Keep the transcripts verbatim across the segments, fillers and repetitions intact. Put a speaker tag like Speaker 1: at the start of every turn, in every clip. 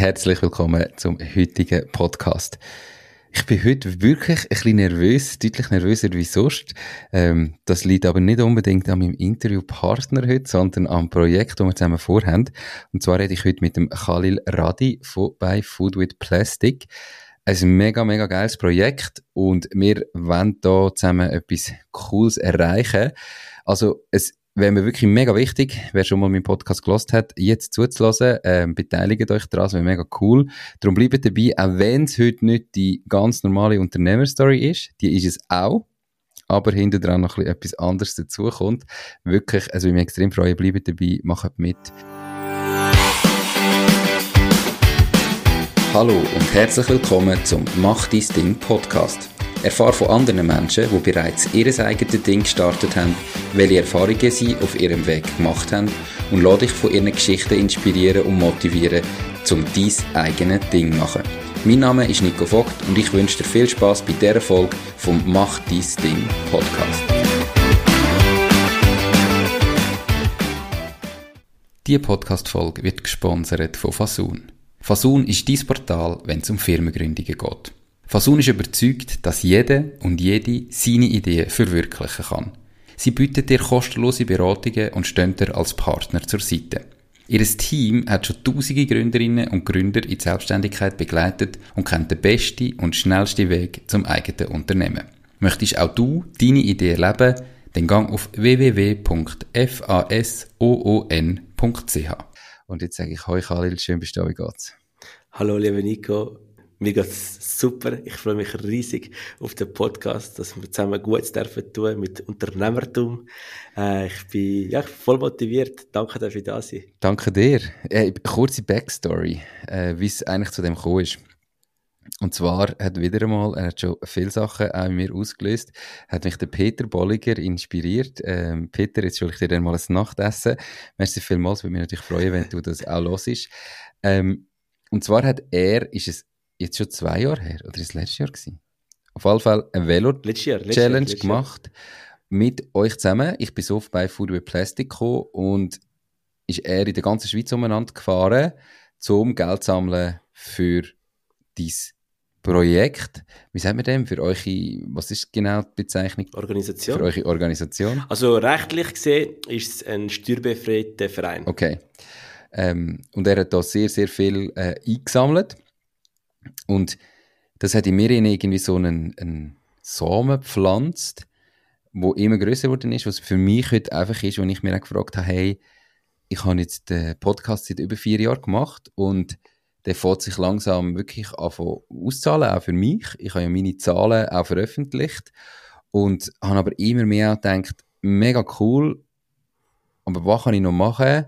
Speaker 1: herzlich willkommen zum heutigen Podcast. Ich bin heute wirklich ein bisschen nervös, deutlich nervöser wie sonst. Ähm, das liegt aber nicht unbedingt an meinem Interviewpartner heute, sondern am Projekt, das wir zusammen vorhaben. Und zwar rede ich heute mit dem Khalil Radi von bei Food with Plastic. Es ist ein mega, mega geiles Projekt und wir wollen hier zusammen etwas Cooles erreichen. Also es wäre mir wirklich mega wichtig, wer schon mal meinen Podcast gehört hat, jetzt zuzuhören, ähm, beteiligt euch daran, es wäre mega cool. Darum bleibt dabei, auch wenn es heute nicht die ganz normale Unternehmerstory ist, die ist es auch, aber hinter dran noch ein bisschen etwas anderes dazukommt. Wirklich, also ich mich extrem freue, bleibt dabei, macht mit. Hallo und herzlich willkommen zum Mach dein Ding Podcast. Erfahre von anderen Menschen, die bereits ihr eigenes Ding gestartet haben, welche Erfahrungen sie auf ihrem Weg gemacht haben und lass dich von ihren Geschichten inspirieren und motivieren, um dein eigenes Ding zu machen. Mein Name ist Nico Vogt und ich wünsche dir viel Spass bei dieser Folge vom Mach dein Ding Podcast. Diese Podcast-Folge wird gesponsert von Fasun. Fasun ist dein Portal, wenn es um Firmengründungen geht. Fasun ist überzeugt, dass jeder und jede seine Ideen verwirklichen kann. Sie bieten dir kostenlose Beratungen und stehen dir als Partner zur Seite. Ihr Team hat schon tausende Gründerinnen und Gründer in die Selbstständigkeit begleitet und kennt den besten und schnellsten Weg zum eigenen Unternehmen. Möchtest auch du deine Idee erleben? Dann gang auf w w w punkt fasoon punkt c h. Und jetzt sage ich, hoi Khalil, schön bist du da, wie geht's?
Speaker 2: Hallo lieber Nico, mir geht's super. Ich freue mich riesig auf den Podcast, dass wir zusammen Gutes dürfen tun mit Unternehmertum. Äh, ich bin ja, voll motiviert. Danke, dass ich da sein.
Speaker 1: Danke dir. Äh, kurze Backstory, äh, wie es eigentlich zu dem gekommen ist. Und zwar hat wieder einmal, er hat schon viele Sachen auch in mir ausgelöst, hat mich der Peter Bolliger inspiriert. Ähm, Peter, jetzt schulde ich dir dann mal ein Nachtessen. Merci vielmals, würde mich natürlich freuen, wenn du das auch hörst. Ähm, und zwar hat er, ist es jetzt schon zwei Jahre her, oder ist es letztes Jahr gewesen? Auf jeden Fall eine Velo-Challenge gemacht mit euch zusammen. Ich bin so oft bei Food with Plastic gekommen und ist er in der ganzen Schweiz umeinander gefahren, um Geld zu sammeln für dein Projekt. Wie sagt man dem? Für eure, was ist genau die Bezeichnung?
Speaker 2: Organisation.
Speaker 1: Für eure Organisation?
Speaker 2: Also rechtlich gesehen ist es ein steuerbefreiter Verein.
Speaker 1: Okay. Ähm, und er hat da sehr, sehr viel äh, eingesammelt. Und das hat in mir irgendwie so einen, einen Samen gepflanzt, der immer grösser geworden ist, was für mich heute einfach ist, wo ich mir auch gefragt habe, hey, ich habe jetzt den Podcast seit über vier Jahren gemacht und der fängt sich langsam wirklich an auszahlen, auch für mich. Ich habe ja meine Zahlen auch veröffentlicht und habe aber immer mehr gedacht, mega cool, aber was kann ich noch machen,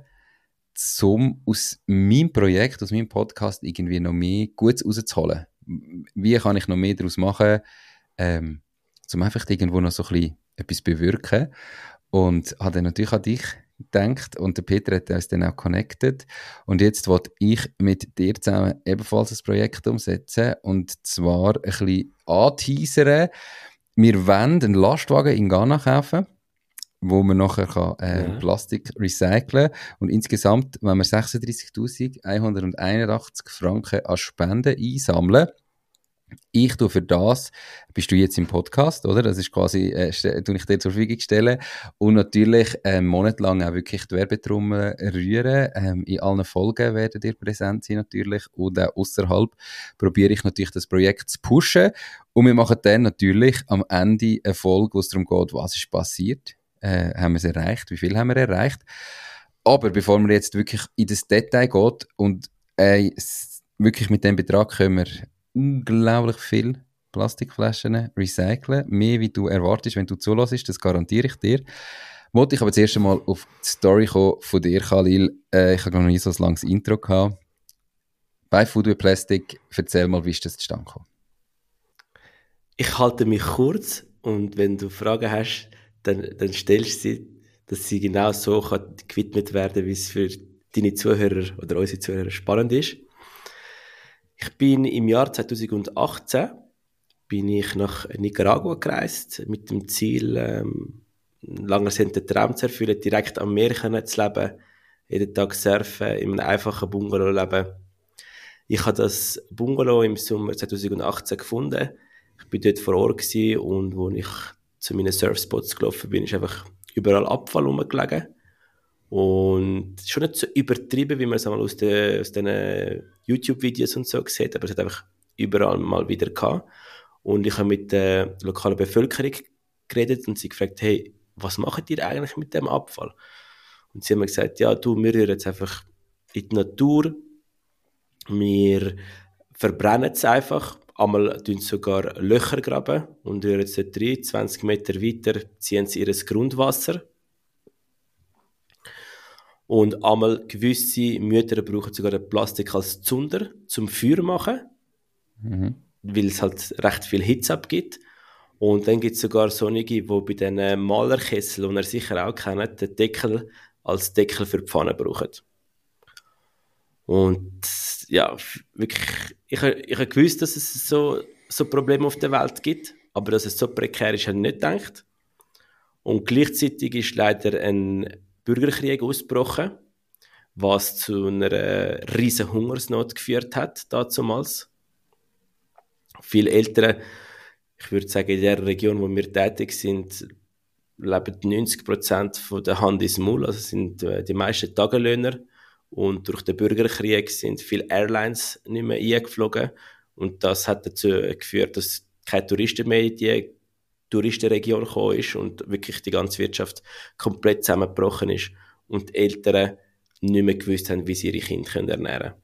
Speaker 1: um aus meinem Projekt, aus meinem Podcast irgendwie noch mehr Gutes rauszuholen? Wie kann ich noch mehr daraus machen, ähm, um einfach irgendwo noch so ein bisschen etwas bewirken? Und habe dann natürlich an dich gedacht und der Peter hat uns dann auch connected und jetzt will ich mit dir zusammen ebenfalls ein Projekt umsetzen und zwar ein bisschen anteasern. Wir wollen einen Lastwagen in Ghana kaufen, wo man nachher kann, äh, ja. Plastik recyceln und insgesamt, wenn wir sechsunddreißigtausendeinhunderteinundachtzig Franken an Spenden einsammeln. Ich tue für das, bist du jetzt im Podcast, oder? Das ist quasi, äh, tue ich dir zur Verfügung stellen. Und natürlich einen Monat lang auch wirklich die Werbetrommel rühren. Ähm, in allen Folgen werden ihr präsent sein natürlich. Und auch ausserhalb probiere ich natürlich das Projekt zu pushen. Und wir machen dann natürlich am Ende eine Folge, wo es darum geht, was ist passiert. Äh, haben wir es erreicht? Wie viel haben wir erreicht? Aber bevor wir jetzt wirklich in das Detail geht und äh, wirklich mit dem Betrag können wir unglaublich viel Plastikflaschen recyceln. Mehr, wie du erwartest, wenn du zulässt, das garantiere ich dir. Wollte ich aber zuerst einmal auf die Story kommen von dir, Khalil. Äh, ich habe noch nie so ein langes Intro gehabt. Bei Food with Plastic, erzähl mal, wie ist das zustande gekommen?
Speaker 2: Ich halte mich kurz und wenn du Fragen hast, dann, dann stellst du sie, dass sie genau so kann gewidmet werden, wie es für deine Zuhörer oder unsere Zuhörer spannend ist. Ich bin im Jahr zweitausendachtzehn bin ich nach Nicaragua gereist, mit dem Ziel, ähm, langer Zeit den Traum zu erfüllen, direkt am Meer zu leben, jeden Tag surfen, in einem einfachen Bungalow leben. Ich habe das Bungalow im Sommer zwanzig achtzehn gefunden. Ich bin dort vor Ort gewesen und wo ich zu meinen Surfspots gelaufen bin, ist einfach überall Abfall rumgelegen. Und schon nicht so übertrieben, wie man es einmal aus den, aus den YouTube-Videos und so sieht, aber es hat einfach überall mal wieder gehabt. Und ich habe mit der lokalen Bevölkerung geredet und sie gefragt, hey, was macht ihr eigentlich mit dem Abfall? Und sie haben mir gesagt, ja, du, wir rühren jetzt einfach in die Natur, wir verbrennen es einfach, einmal tun sie sogar Löcher graben und rühren es dort rein, zwanzig Meter weiter ziehen sie ihr Grundwasser. Und einmal gewisse Mütter brauchen sogar den Plastik als Zunder zum Feuer machen, mhm. weil es halt recht viel Hitze abgibt. Und dann gibt es sogar solche, die bei diesen Malerkesseln, die ihr sicher auch kennt, den Deckel als Deckel für die Pfanne brauchen. Und ja, wirklich, ich, ich habe gewusst, dass es so, so Probleme auf der Welt gibt, aber dass es so prekär ist, habe ich nicht gedacht. Und gleichzeitig ist leider ein Bürgerkrieg ausgebrochen, was zu einer riesen Hungersnot geführt hat, damals. Viele Eltern, ich würde sagen, in der Region, wo wir tätig sind, leben neunzig Prozent von der Hand ins Maul, also sind die meisten Tagelöhner. Und durch den Bürgerkrieg sind viele Airlines nicht mehr eingeflogen. Und das hat dazu geführt, dass keine Touristen mehr in die Touristenregion gekommen ist und wirklich die ganze Wirtschaft komplett zusammengebrochen ist und die Eltern nicht mehr gewusst haben, wie sie ihre Kinder ernähren können.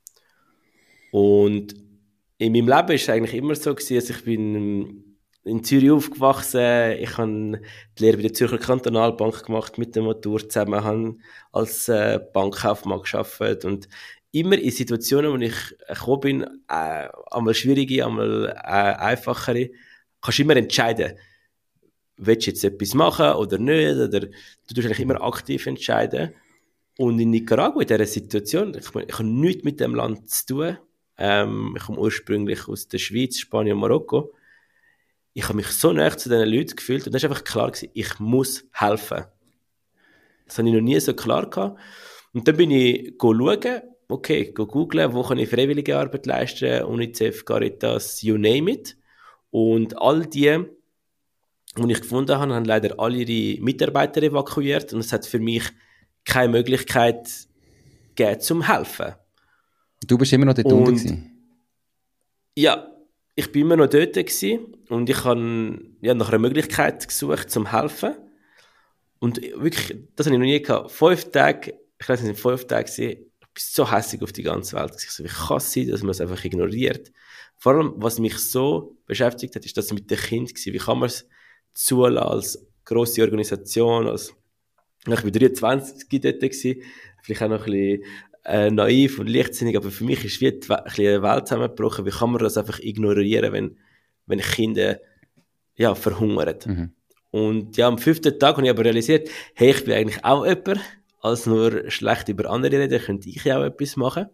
Speaker 2: Und in meinem Leben war es eigentlich immer so gewesen, dass ich bin in Zürich aufgewachsen, ich habe die Lehre bei der Zürcher Kantonalbank gemacht mit der Motor zusammen, habe als äh, Bankkaufmann gearbeitet und immer in Situationen, wo ich gekommen bin, äh, einmal schwierige, einmal äh, einfachere, kannst du immer entscheiden, willst du jetzt etwas machen oder nicht, oder du tust eigentlich immer aktiv entscheiden. Und in Nicaragua, in dieser Situation, ich, meine, ich habe nichts mit dem Land zu tun, ähm, ich komme ursprünglich aus der Schweiz, Spanien und Marokko. Ich habe mich so nahe zu diesen Leuten gefühlt und das war einfach klar gewesen, ich muss helfen. Das habe ich noch nie so klar gehabt. Und dann bin ich schauen, okay, googeln, wo kann ich freiwillige Arbeit leisten, UNICEF, Caritas, you name it. Und all die, die ich gefunden habe, haben leider alle ihre Mitarbeiter evakuiert und es hat für mich keine Möglichkeit gegeben, zum helfen.
Speaker 1: Du bist immer noch dort unten gewesen?
Speaker 2: Ja, ich bin immer noch dort gewesen und ich habe ja, nach einer Möglichkeit gesucht, zum helfen. Und wirklich, das habe ich noch nie gehabt. Fünf Tage, ich weiß nicht, fünf Tage gewesen, ich bin so hässlich auf die ganze Welt. Ich so, wie kann es sein, dass man es einfach ignoriert? Vor allem, was mich so beschäftigt hat, ist das mit den Kindern gewesen. Wie kann man es zulassen als grosse Organisation, als, ich war dreiundzwanzig dort gewesen, vielleicht auch noch ein bisschen äh, naiv und leichtsinnig, aber für mich ist wie die, ein bisschen eine Welt zusammengebrochen. Wie kann man das einfach ignorieren, wenn, wenn Kinder ja, verhungern? Mhm. Und ja, am fünften Tag habe ich aber realisiert, hey, ich bin eigentlich auch jemand, als nur schlecht über andere reden, könnte ich ja auch etwas machen.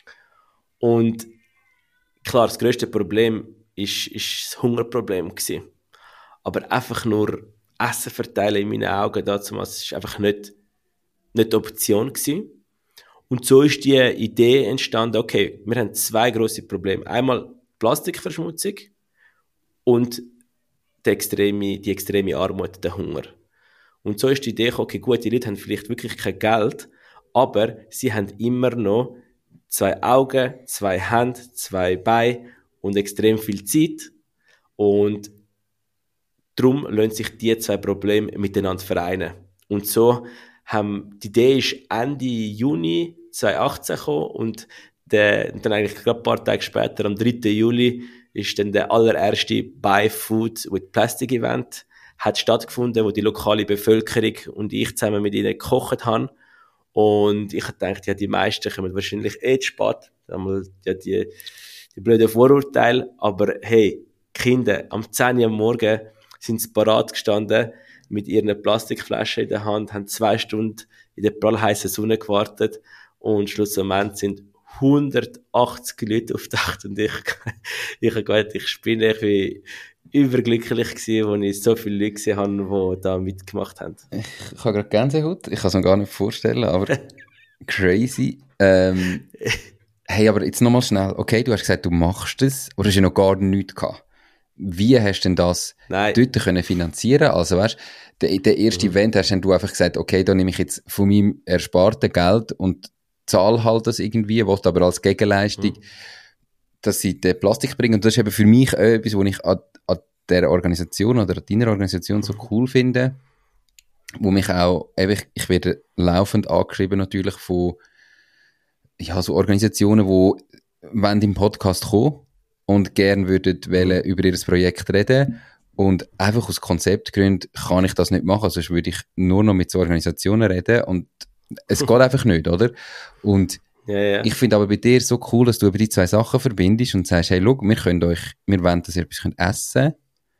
Speaker 2: Und klar, das grösste Problem ist, ist das Hungerproblem gewesen. Aber einfach nur Essen verteilen in meinen Augen dazu, das war einfach nicht, nicht die Option gewesen. Und so ist die Idee entstanden, okay, wir haben zwei grosse Probleme. Einmal Plastikverschmutzung und die extreme, die extreme Armut, der Hunger. Und so ist die Idee, okay, gut, die Leute haben vielleicht wirklich kein Geld, aber sie haben immer noch zwei Augen, zwei Hände, zwei Beine und extrem viel Zeit. Und darum lassen sich die zwei Probleme miteinander vereinen. Und so haben, die Idee ist Ende Juni zweitausendachtzehn gekommen und der, dann eigentlich gerade ein paar Tage später, am dritten Juli, ist dann der allererste Buy Food with Plastic Event hat stattgefunden, wo die lokale Bevölkerung und ich zusammen mit ihnen gekocht haben. Und ich habe gedacht, ja, die meisten kommen wahrscheinlich eh zu spät. Einmal, ja, die, die blöden Vorurteile. Aber hey, Kinder, am zehn Uhr am Morgen sind sie parat gestanden mit ihren Plastikflaschen in der Hand, haben zwei Stunden in der prallheißen Sonne gewartet und schlussendlich sind hundertachtzig Leute aufgetaucht und ich, ich habe gedacht, ich spinne, ich bin überglücklich gewesen, als ich so viele Leute gesehen habe, die da mitgemacht haben.
Speaker 1: Ich, ich habe gerade Gänsehaut, ich kann es mir gar nicht vorstellen, aber crazy. Ähm, Hey, aber jetzt nochmal schnell. Okay, du hast gesagt, du machst das, aber du hast ja noch gar nichts gehabt. Wie hast du denn das
Speaker 2: Nein.
Speaker 1: dort können finanzieren? Also weißt, der, der erste
Speaker 2: Mhm.
Speaker 1: Event hast dann du einfach gesagt, okay, da nehme ich jetzt von meinem ersparten Geld und zahle halt das irgendwie, was aber als Gegenleistung,
Speaker 2: Mhm.
Speaker 1: dass sie den Plastik bringen. Und das ist eben für mich auch etwas, was ich an, an der Organisation oder an deiner Organisation so cool finde, wo mich auch, eben, ich, ich werde laufend angeschrieben natürlich von ja, so Organisationen, die wollen im Podcast kommen und gerne würden
Speaker 2: Mhm.
Speaker 1: wollen über ihr Projekt reden. Und einfach aus Konzeptgründen kann ich das nicht machen. Sonst würde ich nur noch mit so Organisationen reden und es geht einfach nicht, oder? Und
Speaker 2: Ja, ja.
Speaker 1: ich finde aber bei dir so cool, dass du über die zwei Sachen verbindest und sagst, hey, schau, wir können euch, wir wollen, dass ihr etwas könnt essen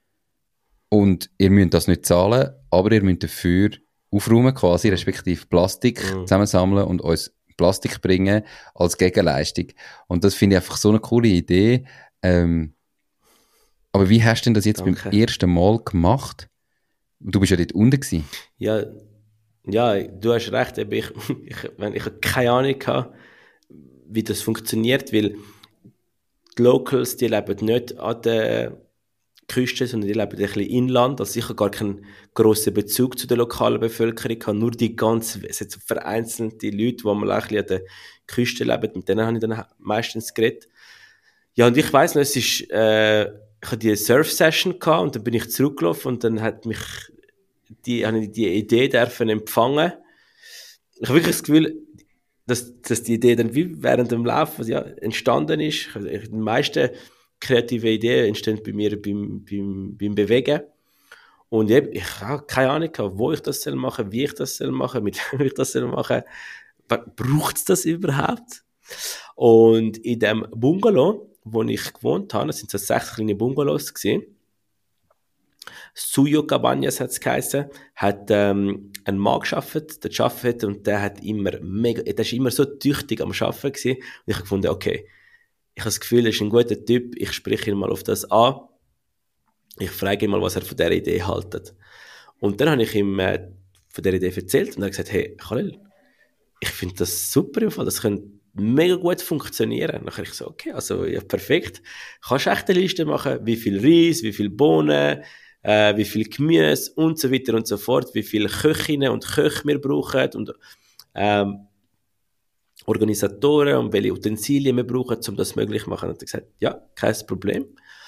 Speaker 1: und ihr müsst das nicht zahlen, aber ihr müsst dafür aufräumen quasi,
Speaker 2: Mhm.
Speaker 1: respektive Plastik
Speaker 2: Mhm.
Speaker 1: zusammensammeln und uns Plastik bringen als Gegenleistung. Und das finde ich einfach so eine coole Idee. Ähm, aber wie hast du denn das jetzt beim
Speaker 2: Danke.
Speaker 1: ersten Mal gemacht? Du bist ja dort unten gewesen.
Speaker 2: Ja, ja, du hast recht. eben, Ich, ich, wenn, ich habe keine Ahnung gehabt, wie das funktioniert, weil die Locals, die leben nicht an der Küste, sondern die leben ein bisschen inland. Also ich habe gar keinen grossen Bezug zu der lokalen Bevölkerung. Ich habe nur die ganz, es sind so vereinzelte Leute, die mal ein bisschen an der Küste leben. Mit denen habe ich dann meistens geredet. Ja, und ich weiss noch, es ist, äh, ich hatte die Surf-Session gehabt und dann bin ich zurückgelaufen und dann hat mich die, habe ich die Idee dürfen empfangen. Ich habe wirklich das Gefühl, dass, dass die Idee dann wie während dem Laufen ja, entstanden ist. Also ich- die meisten kreative Ideen entstehen bei mir beim, beim, beim Bewegen. Und eben, ich habe keine Ahnung, gehabt, wo ich das soll machen, wie ich das soll machen, mit wem ich das soll machen. Braucht es das überhaupt? Und in dem Bungalow, wo ich gewohnt habe, das sind so sechs kleine Bungalows gewesen, Suyo Cabañas hat es geheißen, hat ähm, ein Mann gearbeitet, der gearbeitet und der hat immer mega, der ist immer so tüchtig am Arbeiten gewesen. Und ich habe gefunden, okay, ich habe das Gefühl, er ist ein guter Typ, ich spreche ihn mal auf das an, ich frage ihn mal, was er von dieser Idee haltet. Und dann habe ich ihm äh, von dieser Idee erzählt und er hat gesagt, hey, Khalil, ich finde das super im Fall, das könnte mega gut funktionieren. Dann habe ich so, okay, also ja, perfekt. Kannst echt eine Liste machen, wie viel Reis, wie viel Bohnen, äh, wie viel Gemüse und so weiter und so fort, wie viele Köchinnen und Köche wir brauchen und ähm, Organisatoren und welche Utensilien wir brauchen, um das möglich zu machen. Und er hat gesagt, ja, kein Problem.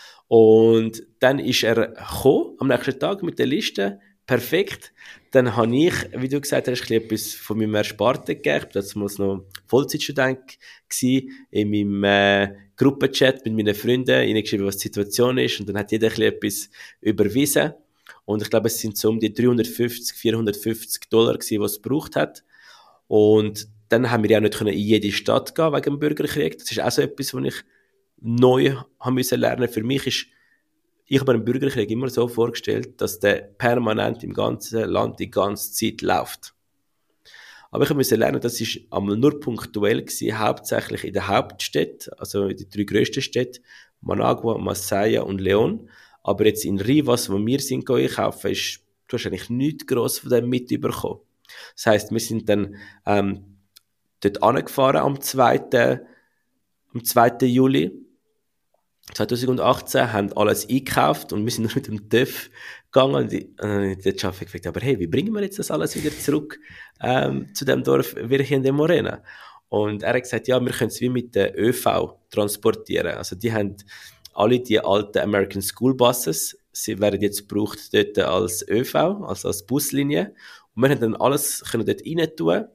Speaker 2: Und dann ist er gekommen, am nächsten Tag mit der Liste, perfekt. Dann habe ich, wie du gesagt hast, etwas von meinem Ersparten gegeben. Das muss noch Vollzeitstudent gewesen, in meinem äh, Gruppenchat mit meinen Freunden, ihnen geschrieben, was die Situation ist. Und dann hat jeder etwas überwiesen. Und ich glaube, es sind so um die dreihundertfünfzig, vierhundertfünfzig Dollar gewesen, was es gebraucht hat. Und dann haben wir ja nicht in jede Stadt gehen wegen dem Bürgerkrieg. Das ist auch so etwas, was ich neu haben müssen lernen. Für mich ist, ich habe mir den Bürgerkrieg immer so vorgestellt, dass der permanent im ganzen Land die ganze Zeit läuft. Aber ich habe müssen lernen, das ist einmal nur punktuell gewesen, hauptsächlich in der Hauptstadt, also in den drei grössten Städten, Managua, Masaya und León. Aber jetzt in Rivas, wo wir sind einkaufen, ist, du hast eigentlich nichts gross von dem mitbekommen. Das heisst, wir sind dann ähm, dort angefahren am zweiten am zweiten Juli zweitausendachtzehn, haben alles eingekauft und wir sind nur mit dem T Ö F gegangen und ich, äh, der Chef hat gefragt, aber hey, wie bringen wir jetzt das alles wieder zurück ähm, zu dem Dorf Virgen de Morena? Und er hat gesagt, ja, wir können es wie mit der Ö V transportieren. Also die haben alle die alten American School Buses, sie werden jetzt gebraucht dort als Ö V, also als Buslinie. Und wir haben dann alles können dort rein tun,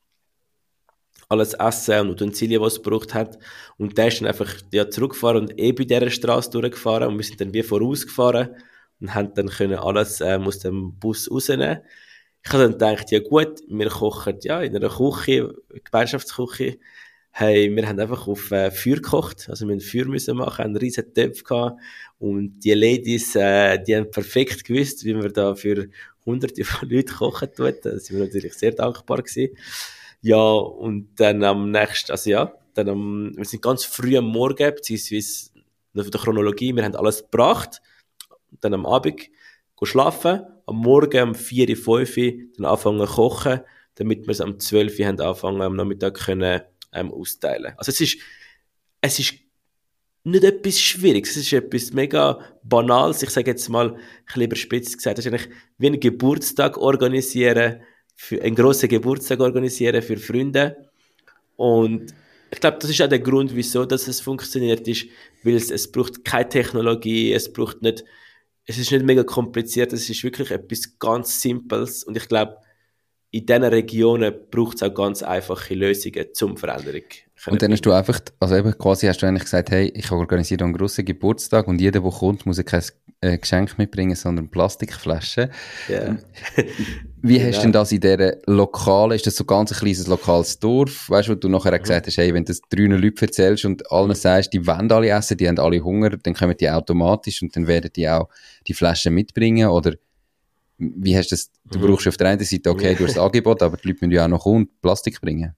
Speaker 2: alles Essen und Utensilien, was es gebraucht hat. Und der ist dann einfach ja, zurückgefahren und eh bei dieser Straße durchgefahren und wir sind dann wie vorausgefahren und haben dann können alles ähm, aus dem Bus rausnehmen. Ich habe dann gedacht, ja gut, wir kochen ja in einer Küche, Gemeinschaftsküche. Hey, wir haben einfach auf äh, Feuer gekocht, also wir mussten Feuer müssen machen, einen riesen Töpf gehabt und die Ladies, äh, die haben perfekt gewusst, wie man da für hunderte von Leuten kochen tut. Da sind wir natürlich sehr dankbar gewesen. Ja, und dann am nächsten, also ja, dann am, wir sind ganz früh am Morgen, beziehungsweise von der Chronologie, wir haben alles gebracht, dann am Abend gehen schlafen, am Morgen um vier, fünf dann anfangen zu kochen, damit wir es am zwölf haben anfangen, am Nachmittag können ähm, austeilen. Also es ist, es ist nicht etwas Schwieriges, es ist etwas mega Banales. Ich sage jetzt mal, ein bisschen überspitzt gesagt, das ist eigentlich wie einen Geburtstag organisieren, für, einen grossen Geburtstag organisieren für Freunde. Und ich glaube, das ist auch der Grund, wieso dass es funktioniert ist, weil es, es braucht keine Technologie, es braucht nicht, es ist nicht mega kompliziert, es ist wirklich etwas ganz Simples. Und ich glaube, in diesen Regionen braucht es auch ganz einfache Lösungen zum Veränderung.
Speaker 1: Und dann hast du einfach, also eben quasi hast du eigentlich gesagt, hey, ich organisiere einen grossen Geburtstag und jeder, der kommt, muss kein äh, Geschenk mitbringen, sondern Plastikflaschen.
Speaker 2: Yeah.
Speaker 1: Wie genau. Hast du denn das in dieser lokalen, ist das so ganz ein kleines lokales Dorf, weißt du, wo du nachher mhm. gesagt hast, hey, wenn du das drei Leuten erzählst und allen sagst, die wollen alle essen, die haben alle Hunger, dann kommen die automatisch und dann werden die auch die Flaschen mitbringen, oder wie hast du das, du mhm. brauchst auf der einen Seite, okay, du hast das Angebot, aber die Leute müssen ja auch noch kommen und Plastik bringen.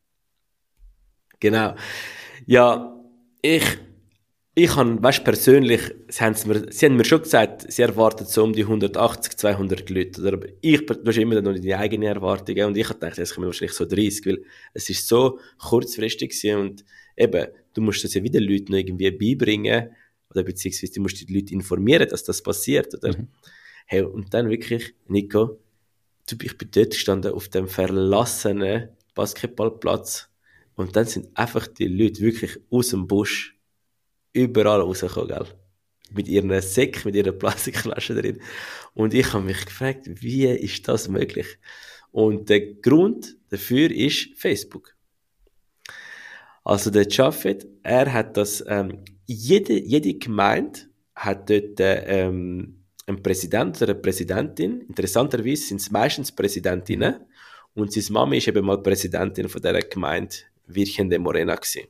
Speaker 2: Genau. Ja, ich, ich habe, weißt, persönlich, sie haben mir, sie haben mir schon gesagt, sie erwarten so um die hundertachtzig, zweihundert Leute. Oder, aber ich, du hast immer noch die eigenen Erwartungen. Und ich habe gedacht, es kommen wahrscheinlich so dreißig, weil es ist so kurzfristig gewesen. Und eben, du musst das ja wieder Leuten noch irgendwie beibringen, oder beziehungsweise du musst die Leute informieren, dass das passiert, oder? Mhm. Hey, und dann wirklich, Nico, du, ich bin dort gestanden auf dem verlassenen Basketballplatz. Und dann sind einfach die Leute wirklich aus dem Busch überall rausgekommen, gell? Mit ihren Säcken, mit ihren Plastikflaschen drin. Und ich habe mich gefragt, wie ist das möglich? Und der Grund dafür ist Facebook. Also der Jafet, er hat das, ähm, jede, jede Gemeinde hat dort ähm, einen Präsident oder eine Präsidentin. Interessanterweise sind es meistens Präsidentinnen. Und seine Mama ist eben mal Präsidentin von dieser Gemeinde Virgen de Morena gewesen.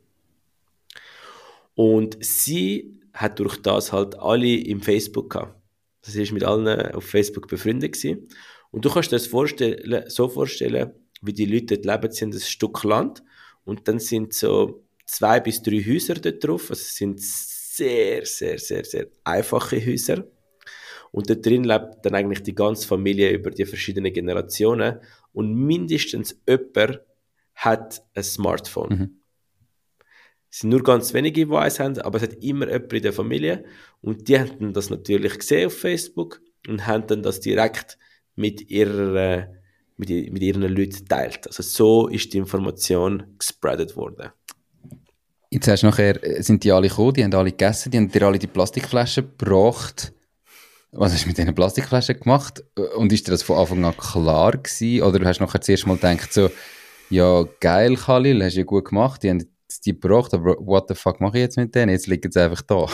Speaker 2: Und sie hat durch das halt alle im Facebook gehabt. Sie ist mit allen auf Facebook befreundet gewesen. Und du kannst dir das vorstellen, so vorstellen, wie die Leute dort leben, sind ein Stück Land. Und dann sind so zwei bis drei Häuser dort drauf. Also es sind sehr, sehr, sehr, sehr einfache Häuser. Und dort drin lebt dann eigentlich die ganze Familie über die verschiedenen Generationen. Und mindestens jemand hat ein Smartphone. Mhm. Es sind nur ganz wenige, die eins haben, aber es hat immer jemand in der Familie. Und die haben das natürlich gesehen auf Facebook und haben dann das direkt mit, ihrer, mit, mit ihren Leuten geteilt. Also so ist die Information gespreadet worden.
Speaker 1: Jetzt hast du nachher, sind die alle gekommen, die haben alle gegessen, die haben dir alle die Plastikflaschen gebracht. Was hast du mit diesen Plastikflaschen gemacht? Und ist dir das von Anfang an klar gewesen? Oder hast du nachher zuerst mal gedacht, so, ja, geil, Khalil, hast du ja gut gemacht, die haben die gebracht, aber what the fuck mache ich jetzt mit denen? Jetzt liegen sie einfach da.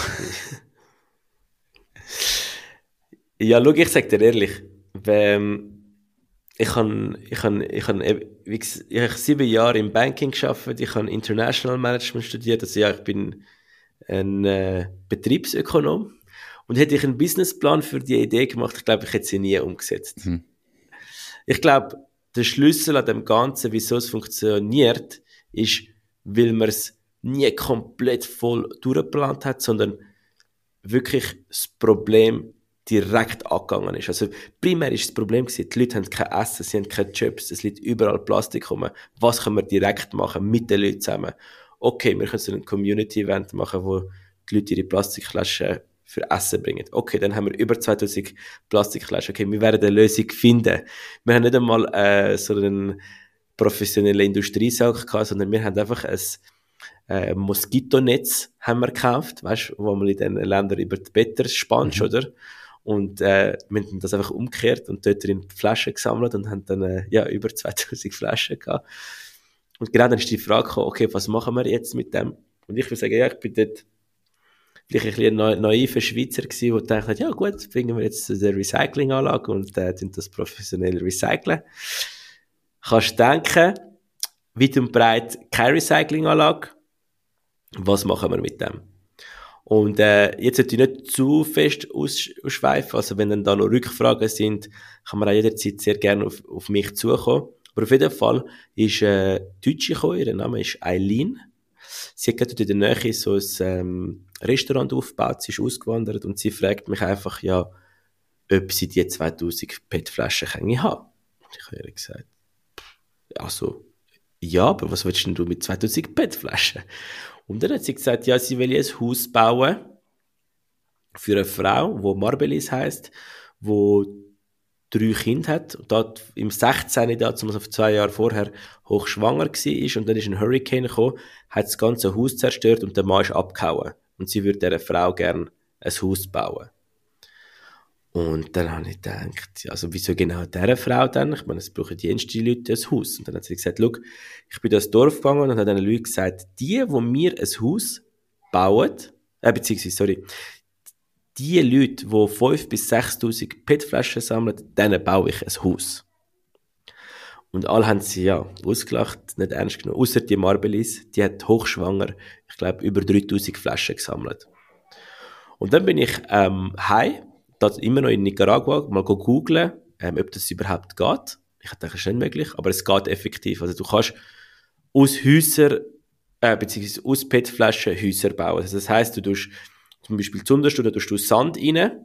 Speaker 2: Ja, schau, ich sag dir ehrlich, wenn, ich habe ich han, ich han, ich hab sieben Jahre im Banking gearbeitet, ich habe International Management studiert, also ja, ich bin ein äh, Betriebsökonom. Und hätte ich einen Businessplan für die Idee gemacht, ich glaube, ich hätte sie nie umgesetzt. Mhm. Ich glaube, der Schlüssel an dem Ganzen, wieso es funktioniert, ist, weil man es nie komplett voll durchgeplant hat, sondern wirklich das Problem direkt angegangen ist. Also primär ist das Problem gewesen, die Leute haben kein Essen, sie haben keine Jobs, es liegt überall Plastik rum. Was können wir direkt machen mit den Leuten zusammen? Okay, wir können so ein Community-Event machen, wo die Leute ihre Plastikflaschen für Essen bringen. Okay, dann haben wir über zweitausend Plastikflaschen. Okay, wir werden eine Lösung finden. Wir haben nicht einmal äh, so einen professionellen Industriesack gehabt, sondern wir haben einfach ein äh, Moskitonetz haben wir gekauft, weißt, wo man in den Ländern über die Betten spannt, mhm. oder? Und äh, wir haben das einfach umgekehrt und dort drin Flaschen gesammelt und haben dann äh, ja, über zweitausend Flaschen gehabt. Und genau dann ist die Frage gekommen, okay, was machen wir jetzt mit dem? Und ich würde sagen, ja, ich bin dort vielleicht ein bisschen ein naiver Schweizer gewesen, der dachte, ja gut, bringen wir jetzt eine Recyclinganlage und äh, das professionell recyceln. Kannst denken, weit und breit keine Recyclinganlage. Was machen wir mit dem? Und äh, jetzt sollte ich nicht zu fest ausschweifen. Also wenn dann da noch Rückfragen sind, kann man auch jederzeit sehr gerne auf, auf mich zukommen. Aber auf jeden Fall ist äh, Deutsche gekommen, ihr Name ist Eileen. Sie hat gerade in der Nähe so ein ähm, Restaurant aufgebaut, sie ist ausgewandert und sie fragt mich einfach, ja, ob sie die zweitausend P E T-Flaschen kann ich haben. Und ich habe ihr gesagt, also, ja, aber was willst denn du mit zweitausend P E T-Flaschen? Und dann hat sie gesagt, ja, sie will ein Haus bauen für eine Frau, die Marbelis heisst, die drei Kinder hat. Und dort im sechzehn, da, also zwei Jahre vorher, hochschwanger war. Und dann ist ein Hurricane gekommen, hat das ganze Haus zerstört und der Mann ist abgehauen. Und sie würde dieser Frau gerne ein Haus bauen. Und dann habe ich gedacht, also wieso genau dieser Frau dann? Ich meine, es brauchen die jensten Leute ein Haus. Und dann hat sie gesagt, schau, ich bin das Dorf gegangen und habe den Leuten gesagt, die, die mir ein Haus bauen, äh, beziehungsweise, sorry, die Leute, die fünftausend bis sechstausend P E T-Flaschen sammeln, denen baue ich ein Haus. Und alle haben sie ja ausgelacht, nicht ernst genommen. Ausser die Marbelis, die hat hochschwanger, ich glaube, über dreitausend Flaschen gesammelt. Und dann bin ich ähm, heim, das immer noch in Nicaragua, mal googeln, ähm, ob das überhaupt geht. Ich dachte, das ist nicht möglich, aber es geht effektiv. Also du kannst aus Häusern, äh, beziehungsweise aus P E T-Flaschen Häuser bauen. Also das heisst, du tust zum Beispiel zuunterst, da tust du Sand rein,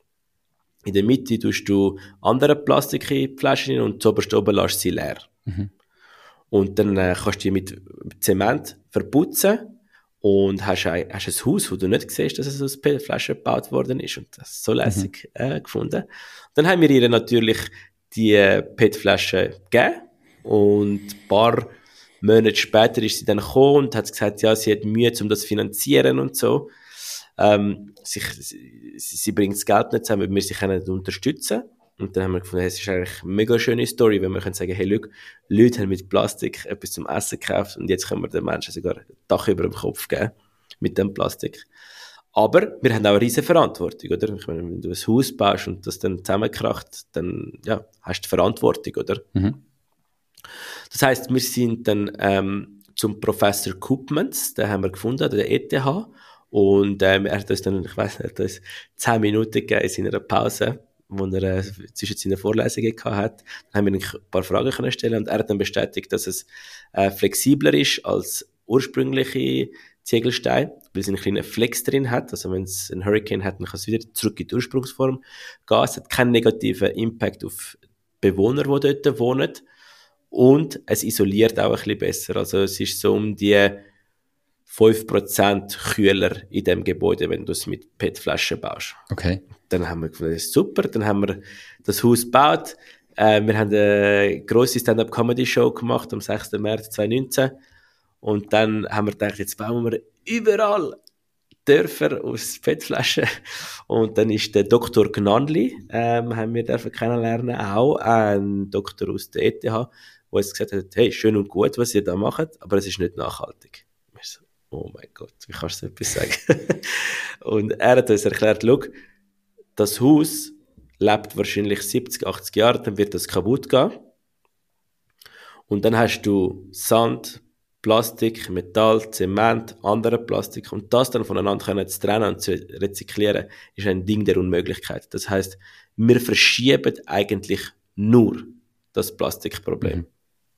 Speaker 2: in der Mitte tust du andere Plastikflaschen rein und zuoberst oben lässt sie leer. Mhm. Und dann äh, kannst du die mit Zement verputzen und hast ein, hast ein Haus, wo du nicht siehst, dass es aus P E T-Flaschen gebaut worden ist. Und das ist so lässig mhm. äh, gefunden. Dann haben wir ihr natürlich die äh, P E T-Flaschen gegeben und ein paar Monate später ist sie dann gekommen und hat gesagt, ja, sie hat Mühe, um das zu finanzieren und so. Ähm, sich, sie, sie bringt das Geld nicht zusammen, weil wir sie können unterstützen. Und dann haben wir gefunden, es ist eigentlich eine mega schöne Story, wenn wir können sagen, hey, look, Leute haben mit Plastik etwas zum Essen gekauft und jetzt können wir den Menschen sogar ein Dach über dem Kopf geben mit dem Plastik. Aber wir haben auch eine riesige Verantwortung, oder? Ich meine, wenn du ein Haus baust und das dann zusammenkracht, dann ja, hast du die Verantwortung, oder? Mhm. Das heisst, wir sind dann ähm, zum Professor Koopmans, den haben wir gefunden, an der E T H. Und ähm, er hat uns dann, ich weiss nicht, uns zehn Minuten gegeben in seiner Pause, wo er äh, zwischen seinen Vorlesungen gehabt hat. Dann haben wir ein paar Fragen können stellen und er hat dann bestätigt, dass es äh, flexibler ist als ursprüngliche Ziegelsteine, weil es einen kleinen Flex drin hat. Also wenn es einen Hurricane hat, dann kann es wieder zurück in die Ursprungsform gehen. Es hat keinen negativen Impact auf Bewohner, die dort wohnen. Und es isoliert auch ein bisschen besser. Also es ist so um die fünf Prozent kühler in dem Gebäude, wenn du es mit P E T-Flaschen baust.
Speaker 1: Okay.
Speaker 2: Dann haben wir gedacht, das ist super. Dann haben wir das Haus gebaut. Äh, wir haben eine grosse Stand-Up-Comedy-Show gemacht am sechsten März zweitausendneunzehn. Und dann haben wir gedacht, jetzt bauen wir überall Dörfer aus P E T-Flaschen. Und dann ist der Doktor Gnanli, ähm, haben wir dürfen kennenlernen, auch ein Doktor aus der E T H, der uns gesagt hat, hey, schön und gut, was ihr da macht, aber es ist nicht nachhaltig. Wir so, oh mein Gott, wie kannst du so etwas sagen? Und er hat uns erklärt, schau, das Haus lebt wahrscheinlich siebzig, achtzig Jahre, dann wird das kaputt gehen. Und dann hast du Sand, Plastik, Metall, Zement, andere Plastik und das dann voneinander können zu trennen und zu rezyklieren, ist ein Ding der Unmöglichkeit. Das heisst, wir verschieben eigentlich nur das Plastikproblem. Mhm.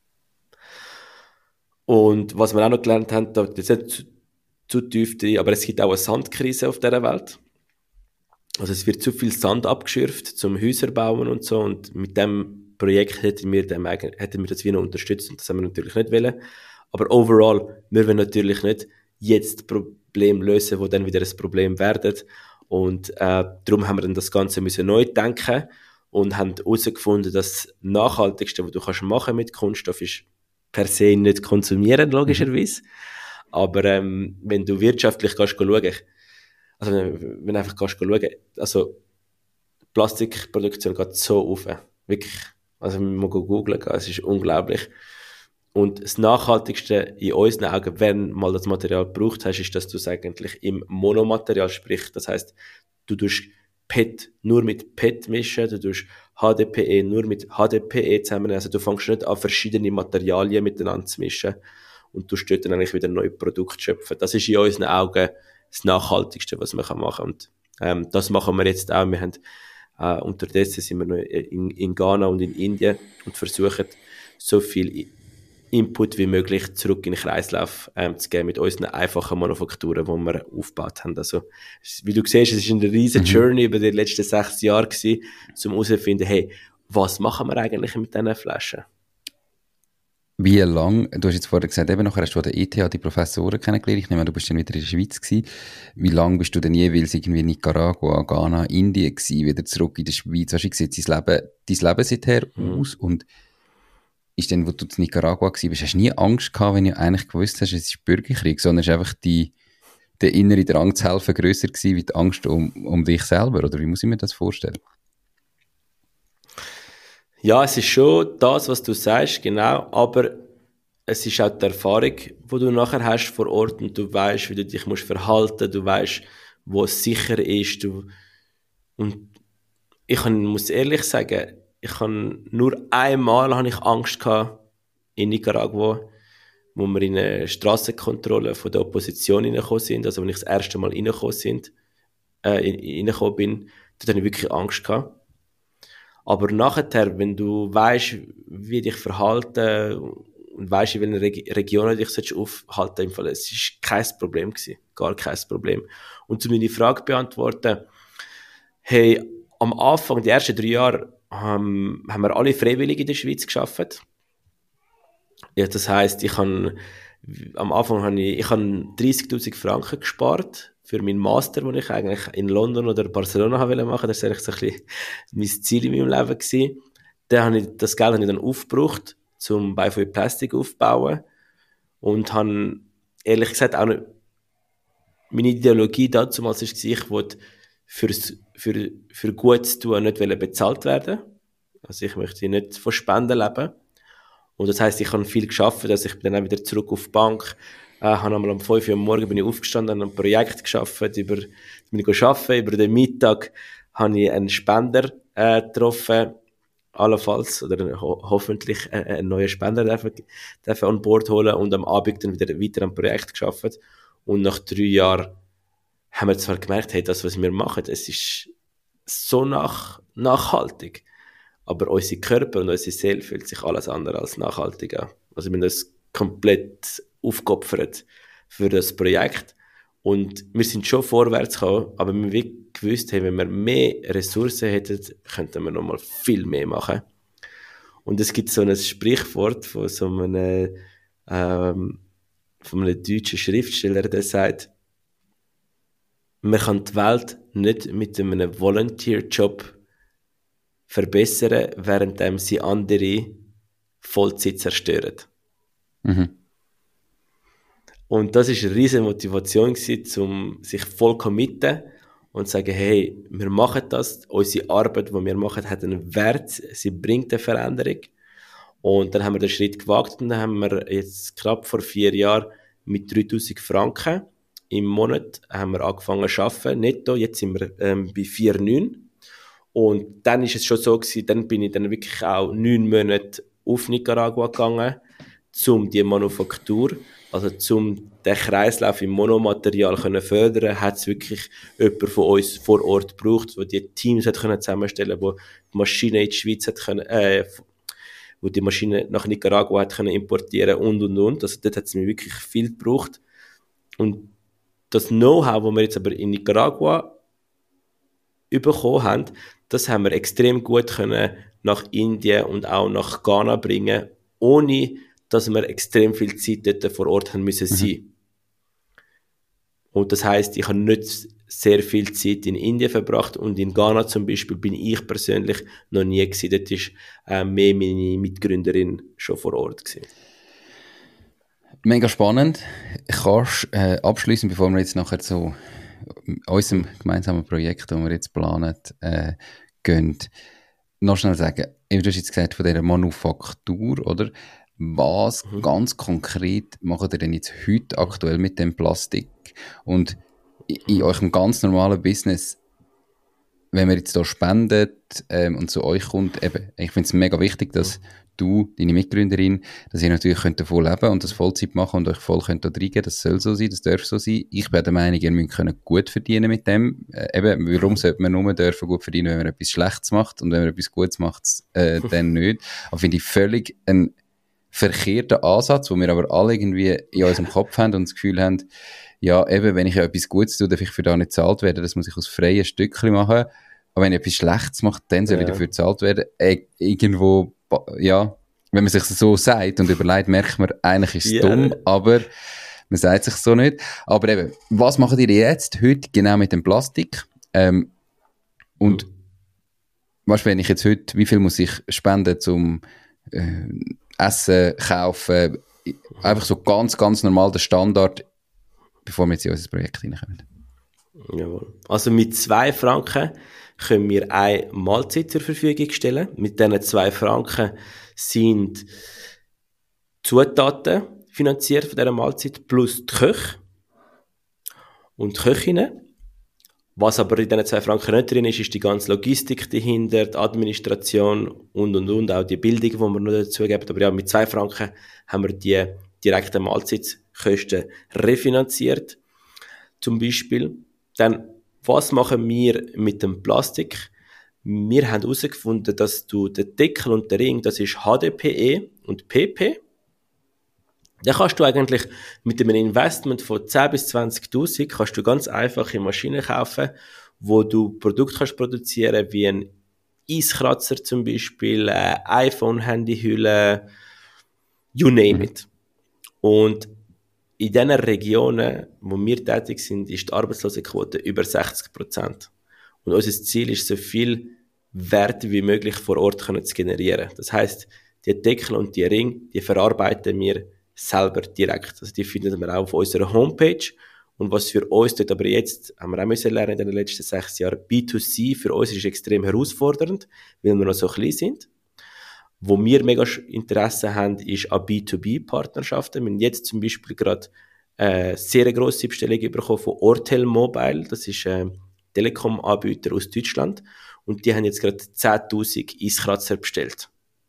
Speaker 2: Und was wir auch noch gelernt haben, da ist nicht zu, zu tief drin, aber es gibt auch eine Sandkrise auf dieser Welt. Also es wird zu viel Sand abgeschürft zum Häuser bauen und so und mit dem Projekt hätten wir, dem, hätten wir das wie noch unterstützt und das haben wir natürlich nicht wollen. Aber overall, wir wollen natürlich nicht jetzt das Problem lösen, wo dann wieder ein Problem werden. Und äh, darum haben wir dann das Ganze müssen neu denken und haben herausgefunden, dass das Nachhaltigste, was du kannst machen mit Kunststoff, ist per se nicht konsumieren, logischerweise. Mhm. Aber ähm, wenn du wirtschaftlich kannst schauen, also wenn du einfach kannst schauen, also Plastikproduktion geht so auf, wirklich. Also man muss googeln, es ist unglaublich. Und das Nachhaltigste in unseren Augen, wenn mal das Material gebraucht hast, ist, dass du es eigentlich im Monomaterial sprichst. Das heisst, du tust P E T nur mit P E T mischen, du tust H D P E nur mit H D P E zusammen. Also du fängst nicht an, verschiedene Materialien miteinander zu mischen und du dort dann eigentlich wieder neue Produkte schöpfen. Das ist in unseren Augen das Nachhaltigste, was man machen kann. Und ähm, das machen wir jetzt auch. Wir haben äh, unterdessen sind wir noch in, in Ghana und in Indien und versuchen, so viel Input wie möglich zurück in den Kreislauf ähm, zu geben mit unseren einfachen Manufakturen, die wir aufgebaut haben. Also, wie du siehst, es war eine riesige mhm. Journey über die letzten sechs Jahre gewesen, um herauszufinden, hey, was machen wir eigentlich mit diesen Flaschen?
Speaker 1: Wie lang, du hast jetzt vorher gesagt, eben nachher hast du an der E T H die Professoren kennengelernt, ich nehme an, du bist dann wieder in der Schweiz gewesen. Wie lange bist du denn jeweils irgendwie in Nicaragua, Ghana, Indien gewesen, wieder zurück in der Schweiz? Hast du gesehen, dein Leben, dein Leben seither
Speaker 2: Mhm.
Speaker 1: aus und ist dann, wo du in Nicaragua gewesen bist, hast du nie Angst gehabt, wenn du eigentlich gewusst hast, es ist Bürgerkrieg, sondern ist einfach die, der innere Drang zu helfen grösser gewesen, wie die Angst um, um dich selber, oder wie muss ich mir das vorstellen?
Speaker 2: Ja, es ist schon das, was du sagst, genau, aber es ist auch die Erfahrung, die du nachher hast vor Ort und du weißt, wie du dich musst verhalten, du weißt, wo es sicher ist, du, und ich kann, muss ehrlich sagen, ich kann nur einmal habe ich Angst gehabt in Nicaragua, wo wir in eine Strassenkontrolle von der Opposition reingekommen sind, also wenn ich das erste Mal reingekommen sind, äh, in- reingekommen bin, dort hatte ich wirklich Angst gehabt. Aber nachher, wenn du weißt, wie dich verhalten und weißt, in welchen Reg Regionen dich sollst aufhalten, im Fall, es ist kein Problem gewesen, gar kein Problem. Und um deine Frage zu beantworten, hey, am Anfang, die ersten drei Jahre, ähm, haben wir alle freiwillig in der Schweiz gearbeitet. Ja, das heisst, ich habe, am Anfang habe ich, ich habe dreissigtausend Franken gespart für meinen Master, den ich eigentlich in London oder Barcelona haben wollte machen. Das war eigentlich so ein bisschen mein Ziel in meinem Leben gewesen. Dann habe ich, das Geld habe ich dann aufgebraucht, zum bei Free Plastic aufbauen und habe, ehrlich gesagt, auch nicht, meine Ideologie damals war, ich wollte fürs, für, für Gutes tun nicht bezahlt werden. Also ich möchte nicht von Spenden leben. Und das heisst, ich habe viel geschafft, also ich bin dann auch wieder zurück auf die Bank, äh, habe einmal um fünf Uhr am Morgen bin ich aufgestanden, habe ein Projekt geschafft, über, bin ich arbeiten, über den Mittag habe ich einen Spender äh, getroffen, allenfalls, oder ho hoffentlich äh, einen neuen Spender dürfen, dürfen an Bord holen und am Abend dann wieder weiter am Projekt geschafft. Und nach drei Jahren haben wir zwar gemerkt, hey, das, was wir machen, es ist so nach, nachhaltig. Aber unser Körper und unsere Seele fühlt sich alles andere als nachhaltig an. Also wir haben das komplett aufgeopfert für das Projekt. Und wir sind schon vorwärts gekommen, aber wir haben gewusst, hey, wenn wir mehr Ressourcen hätten, könnten wir noch mal viel mehr machen. Und es gibt so ein Sprichwort von so einem, ähm, von einem deutschen Schriftsteller, der sagt, man kann die Welt nicht mit einem Volunteer-Job verbessern, während sie andere Vollzeit zerstören.
Speaker 1: Mhm.
Speaker 2: Und das war eine riesige Motivation, um sich voll zu committen und zu sagen, hey, wir machen das, unsere Arbeit, die wir machen, hat einen Wert, sie bringt eine Veränderung. Und dann haben wir den Schritt gewagt und dann haben wir jetzt knapp vor vier Jahren mit dreitausend Franken im Monat haben wir angefangen zu arbeiten, netto, jetzt sind wir ähm, bei vier Komma neun. Und dann ist es schon so gewesen, dann bin ich dann wirklich auch neun Monate auf Nicaragua gegangen, um die Manufaktur, also um den Kreislauf im Monomaterial können fördern, hat es wirklich jemand von uns vor Ort gebraucht, der die Teams hat können zusammenstellen, wo die Maschine in die Schweiz hat können, äh, wo die Maschine nach Nicaragua hat können importieren und und und. Also dort hat es mir wirklich viel gebraucht. Und das Know-how, das wir jetzt aber in Nicaragua bekommen haben, das haben wir extrem gut können nach Indien und auch nach Ghana bringen, ohne dass wir extrem viel Zeit dort vor Ort haben müssen sein. Mhm. Und das heisst, ich habe nicht sehr viel Zeit in Indien verbracht und in Ghana zum Beispiel bin ich persönlich noch nie gewesen. Dort ist äh, mehr meine Mitgründerin schon vor Ort gewesen.
Speaker 1: Mega spannend. Kannst äh, abschließend, bevor wir jetzt nachher zu unserem gemeinsamen Projekt, das wir jetzt planen, äh, gehen, noch schnell sagen, du hast jetzt gesagt von dieser Manufaktur, oder? Was mhm. ganz konkret macht ihr denn jetzt heute aktuell mit dem Plastik? Und in, in eurem ganz normalen Business, wenn man jetzt da spendet ähm, und zu euch kommt, eben, ich finde es mega wichtig, dass mhm. du, deine Mitgründerin, dass ihr natürlich könnt davon leben und das Vollzeit machen und euch voll könnt da reingeben. Das soll so sein, das darf so sein. Ich bin der Meinung, ihr müsst können gut verdienen mit dem. Äh, eben, warum sollte man nur dürfen gut verdienen, wenn man etwas Schlechtes macht und wenn man etwas Gutes macht, äh, dann nicht. Aber finde ich völlig ein verkehrter Ansatz, wo wir aber alle irgendwie in unserem Kopf haben und das Gefühl haben, ja, eben, wenn ich ja etwas Gutes tue, darf ich für das nicht bezahlt werden, das muss ich aus freien Stückchen machen. Aber wenn ich etwas Schlechtes mache, dann soll ja. ich dafür bezahlt werden. Äh, irgendwo, ja, wenn man sich so sagt und überlegt, merkt man, eigentlich ist es
Speaker 2: Ja.
Speaker 1: dumm, aber man sagt sich so nicht. Aber eben, was macht ihr jetzt heute genau mit dem Plastik? Ähm, und weißt du, wenn ich jetzt heute, wie viel muss ich spenden zum äh, Essen, kaufen, einfach so ganz, ganz normal der Standard, bevor wir jetzt in unser Projekt reinkommen.
Speaker 2: Jawohl. Also mit zwei Franken können wir eine Mahlzeit zur Verfügung stellen. Mit diesen zwei Franken sind Zutaten finanziert von dieser Mahlzeit plus die Köche und die Köchinnen. Was aber in diesen zwei Franken nicht drin ist, ist die ganze Logistik dahinter, die Administration und, und, und, auch die Bildung, die wir noch dazu geben. Aber ja, mit zwei Franken haben wir die direkten Mahlzeitskosten refinanziert. Zum Beispiel. Dann, was machen wir mit dem Plastik? Wir haben herausgefunden, dass du den Deckel und den Ring, das ist H D P E und P P. Da kannst du eigentlich mit einem Investment von zehn bis zwanzigtausend kannst du ganz einfache Maschinen kaufen, wo du Produkte kannst produzieren, wie ein Eiskratzer zum Beispiel, äh, iPhone-Handyhülle, you name it. Und in den Regionen, wo wir tätig sind, ist die Arbeitslosenquote über sechzig Prozent. Und unser Ziel ist, so viel Wert wie möglich vor Ort zu generieren. Das heisst, die Deckel und die Ringe, die verarbeiten wir selber direkt. Also die finden wir auch auf unserer Homepage. Und was für uns dort aber jetzt, haben wir auch müssen lernen in den letzten sechs Jahren, B zwei C für uns ist extrem herausfordernd, weil wir noch so klein sind. Wo wir mega Interesse haben, ist an B zwei B Partnerschaften. Wir haben jetzt zum Beispiel gerade eine sehr grosse Bestellung bekommen von Ortel Mobile. Das ist ein Telekom-Anbieter aus Deutschland. Und die haben jetzt gerade zehntausend Eiskratzer bestellt.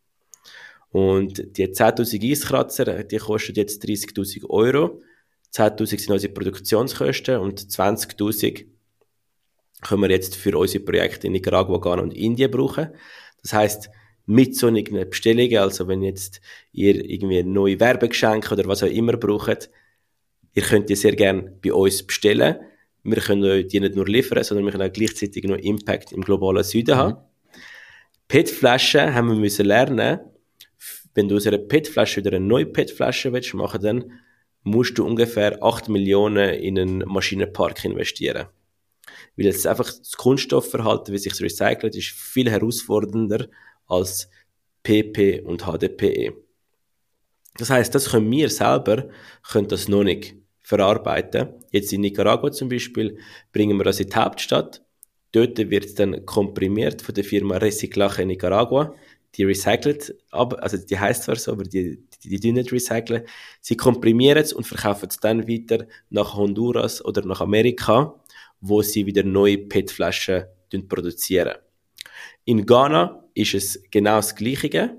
Speaker 2: Und die zehntausend Eiskratzer, die kosten jetzt dreißigtausend Euro. zehntausend sind unsere Produktionskosten und zwanzigtausend können wir jetzt für unsere Projekte in Nicaragua, Ghana und Indien brauchen. Das heisst, mit so einer Bestellung, also wenn jetzt ihr irgendwie neue Werbegeschenke oder was auch immer braucht, ihr könnt die sehr gerne bei uns bestellen. Wir können euch die nicht nur liefern, sondern wir können auch gleichzeitig noch Impact im globalen Süden mhm. haben. P E T-Flaschen haben wir müssen lernen, wenn du aus einer P E T-Flasche wieder eine neue P E T-Flasche willst machen, dann musst du ungefähr acht Millionen in einen Maschinenpark investieren. Weil jetzt einfach das Kunststoffverhalten, wie sich es recycelt, ist viel herausfordernder als P P und H D P E. Das heisst, das können wir selber, können das noch nicht verarbeiten. Jetzt in Nicaragua zum Beispiel bringen wir das in die Hauptstadt. Dort wird es dann komprimiert von der Firma Reciclaje Nicaragua. Die recycelt, also die heisst zwar so, aber die, die, die nicht recyceln. Sie komprimieren es und verkaufen es dann weiter nach Honduras oder nach Amerika, wo sie wieder neue P E T-Flaschen produzieren. In Ghana ist es genau das Gleiche.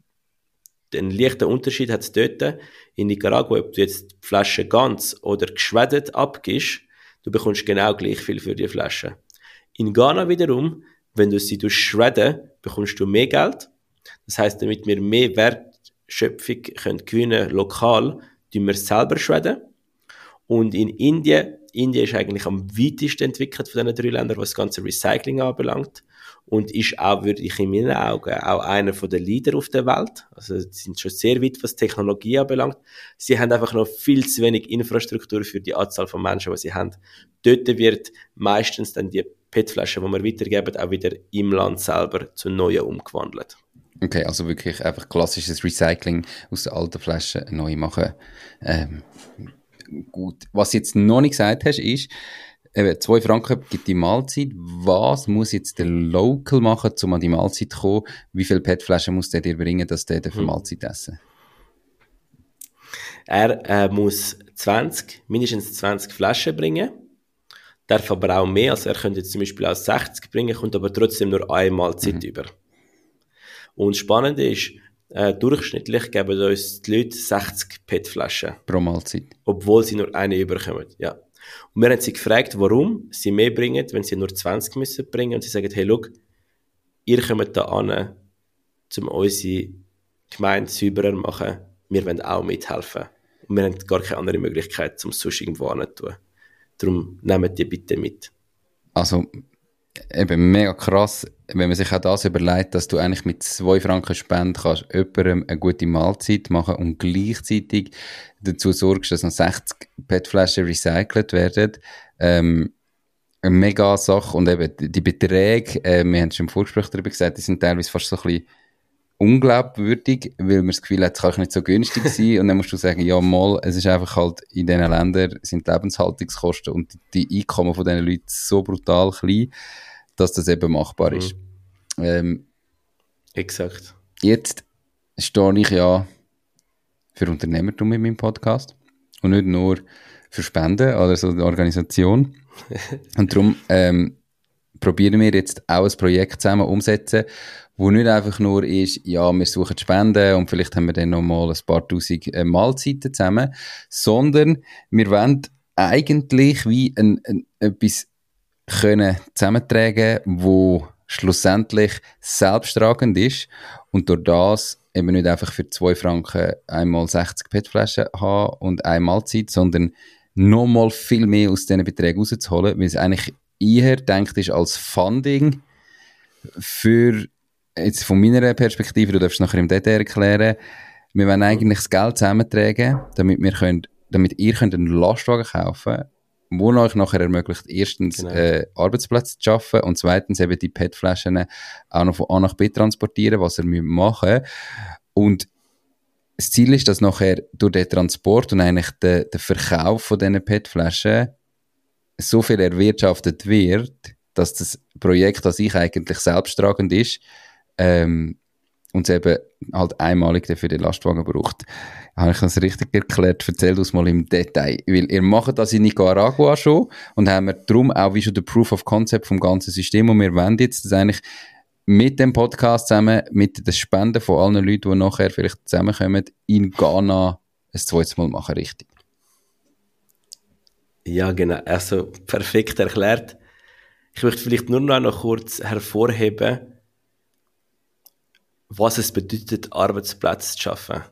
Speaker 2: Den leichten Unterschied hat es dort. In Nicaragua, ob du jetzt die Flasche ganz oder geschwädet abgibst, du bekommst genau gleich viel für die Flasche. In Ghana wiederum, wenn du sie schredden, bekommst du mehr Geld. Das heisst, damit wir mehr Wertschöpfung können gewinnen lokal, tun wir selber shredden. Und in Indien, Indien ist eigentlich am weitesten entwickelt von diesen drei Ländern, was das ganze Recycling anbelangt. Und ist auch, würde ich in meinen Augen, auch einer der Leader auf der Welt. Also, sie sind schon sehr weit, was Technologie anbelangt. Sie haben einfach noch viel zu wenig Infrastruktur für die Anzahl von Menschen, die sie haben. Dort wird meistens dann die P E T-Flasche, die wir weitergeben, auch wieder im Land selber zu neuen umgewandelt.
Speaker 1: Okay, also wirklich einfach klassisches Recycling aus der alten Flasche neu machen. Ähm, gut. Was du jetzt noch nicht gesagt hast, ist, eben, zwei Franken gibt die Mahlzeit. Was muss jetzt der Local machen, um an die Mahlzeit zu kommen? Wie viele P E T-Flaschen muss der dir bringen, dass der für hm. Mahlzeit essen?
Speaker 2: Er äh, muss zwanzig, mindestens zwanzig Flaschen bringen. Darf aber auch mehr. Also er könnte jetzt zum Beispiel auch sechzig bringen, kommt aber trotzdem nur eine Mahlzeit mhm. über. Und das Spannende ist, äh, durchschnittlich geben uns die Leute sechzig P E T-Flaschen.
Speaker 1: Pro Mahlzeit.
Speaker 2: Obwohl sie nur eine überkommen. Ja. Und wir haben sie gefragt, warum sie mehr bringen, wenn sie nur zwanzig müssen bringen. Und sie sagen, hey, schau, ihr kommt da an, um unsere Gemeinde sauberer zu machen. Wir wollen auch mithelfen. Und wir haben gar keine andere Möglichkeit, um es sonst irgendwo anzutun. Darum nehmt die bitte mit.
Speaker 1: Also, eben mega krass, wenn man sich auch das überlegt, dass du eigentlich mit zwei Franken Spende kannst jemandem eine gute Mahlzeit machen und gleichzeitig dazu sorgst, dass noch sechzig P E T-Flaschen recycelt werden. Ähm, eine mega Sache. Und eben die Beträge, äh, wir haben schon im Vorgespräch darüber gesagt, die sind teilweise fast so ein bisschen unglaubwürdig, weil man das Gefühl hat, es kann nicht so günstig sein. Und dann musst du sagen, ja mal, es ist einfach halt, in diesen Ländern sind die Lebenshaltungskosten und die Einkommen von diesen Leuten so brutal klein, dass das eben machbar
Speaker 2: Mhm.
Speaker 1: ist. Ähm,
Speaker 2: Exakt.
Speaker 1: Jetzt stehe ich ja für Unternehmertum mit meinem Podcast und nicht nur für Spenden oder so eine Organisation. Und darum ähm, probieren wir jetzt auch ein Projekt zusammen umsetzen, wo nicht einfach nur ist, ja, wir suchen Spenden und vielleicht haben wir dann noch mal ein paar tausend äh, Mahlzeiten zusammen, sondern wir wollen eigentlich wie ein, ein, etwas können zusammentragen, wo schlussendlich selbsttragend ist und durch das eben nicht einfach für zwei Franken einmal sechzig P E T-Flaschen haben und eine Mahlzeit, sondern nochmal viel mehr aus diesen Beträgen rauszuholen, weil es eigentlich eher denkt ist als Funding für, jetzt von meiner Perspektive, du darfst es nachher im Detail erklären, wir wollen eigentlich das Geld zusammentragen, damit wir können, damit ihr könnt einen Lastwagen kaufen könnt, wo euch nachher ermöglicht, erstens
Speaker 2: Genau.
Speaker 1: äh, Arbeitsplätze zu schaffen und zweitens eben die P E T-Flaschen auch noch von A nach B transportieren, was ihr müsst machen. Und das Ziel ist, dass nachher durch den Transport und eigentlich den, den Verkauf von diesen P E T-Flaschen so viel erwirtschaftet wird, dass das Projekt an sich eigentlich selbsttragend ist ähm, und es eben halt einmalig für den Lastwagen braucht. Habe ich das richtig erklärt? Erzähl uns mal im Detail. Weil ihr macht das in Nicaragua schon und haben wir darum auch wie schon den Proof of Concept vom ganzen System und wir wollen jetzt das eigentlich mit dem Podcast zusammen, mit den Spenden von allen Leuten, die nachher vielleicht zusammenkommen, in Ghana ein zweites Mal machen, richtig?
Speaker 2: Ja, genau. Also, perfekt erklärt. Ich möchte vielleicht nur noch kurz hervorheben, was es bedeutet, Arbeitsplätze zu schaffen.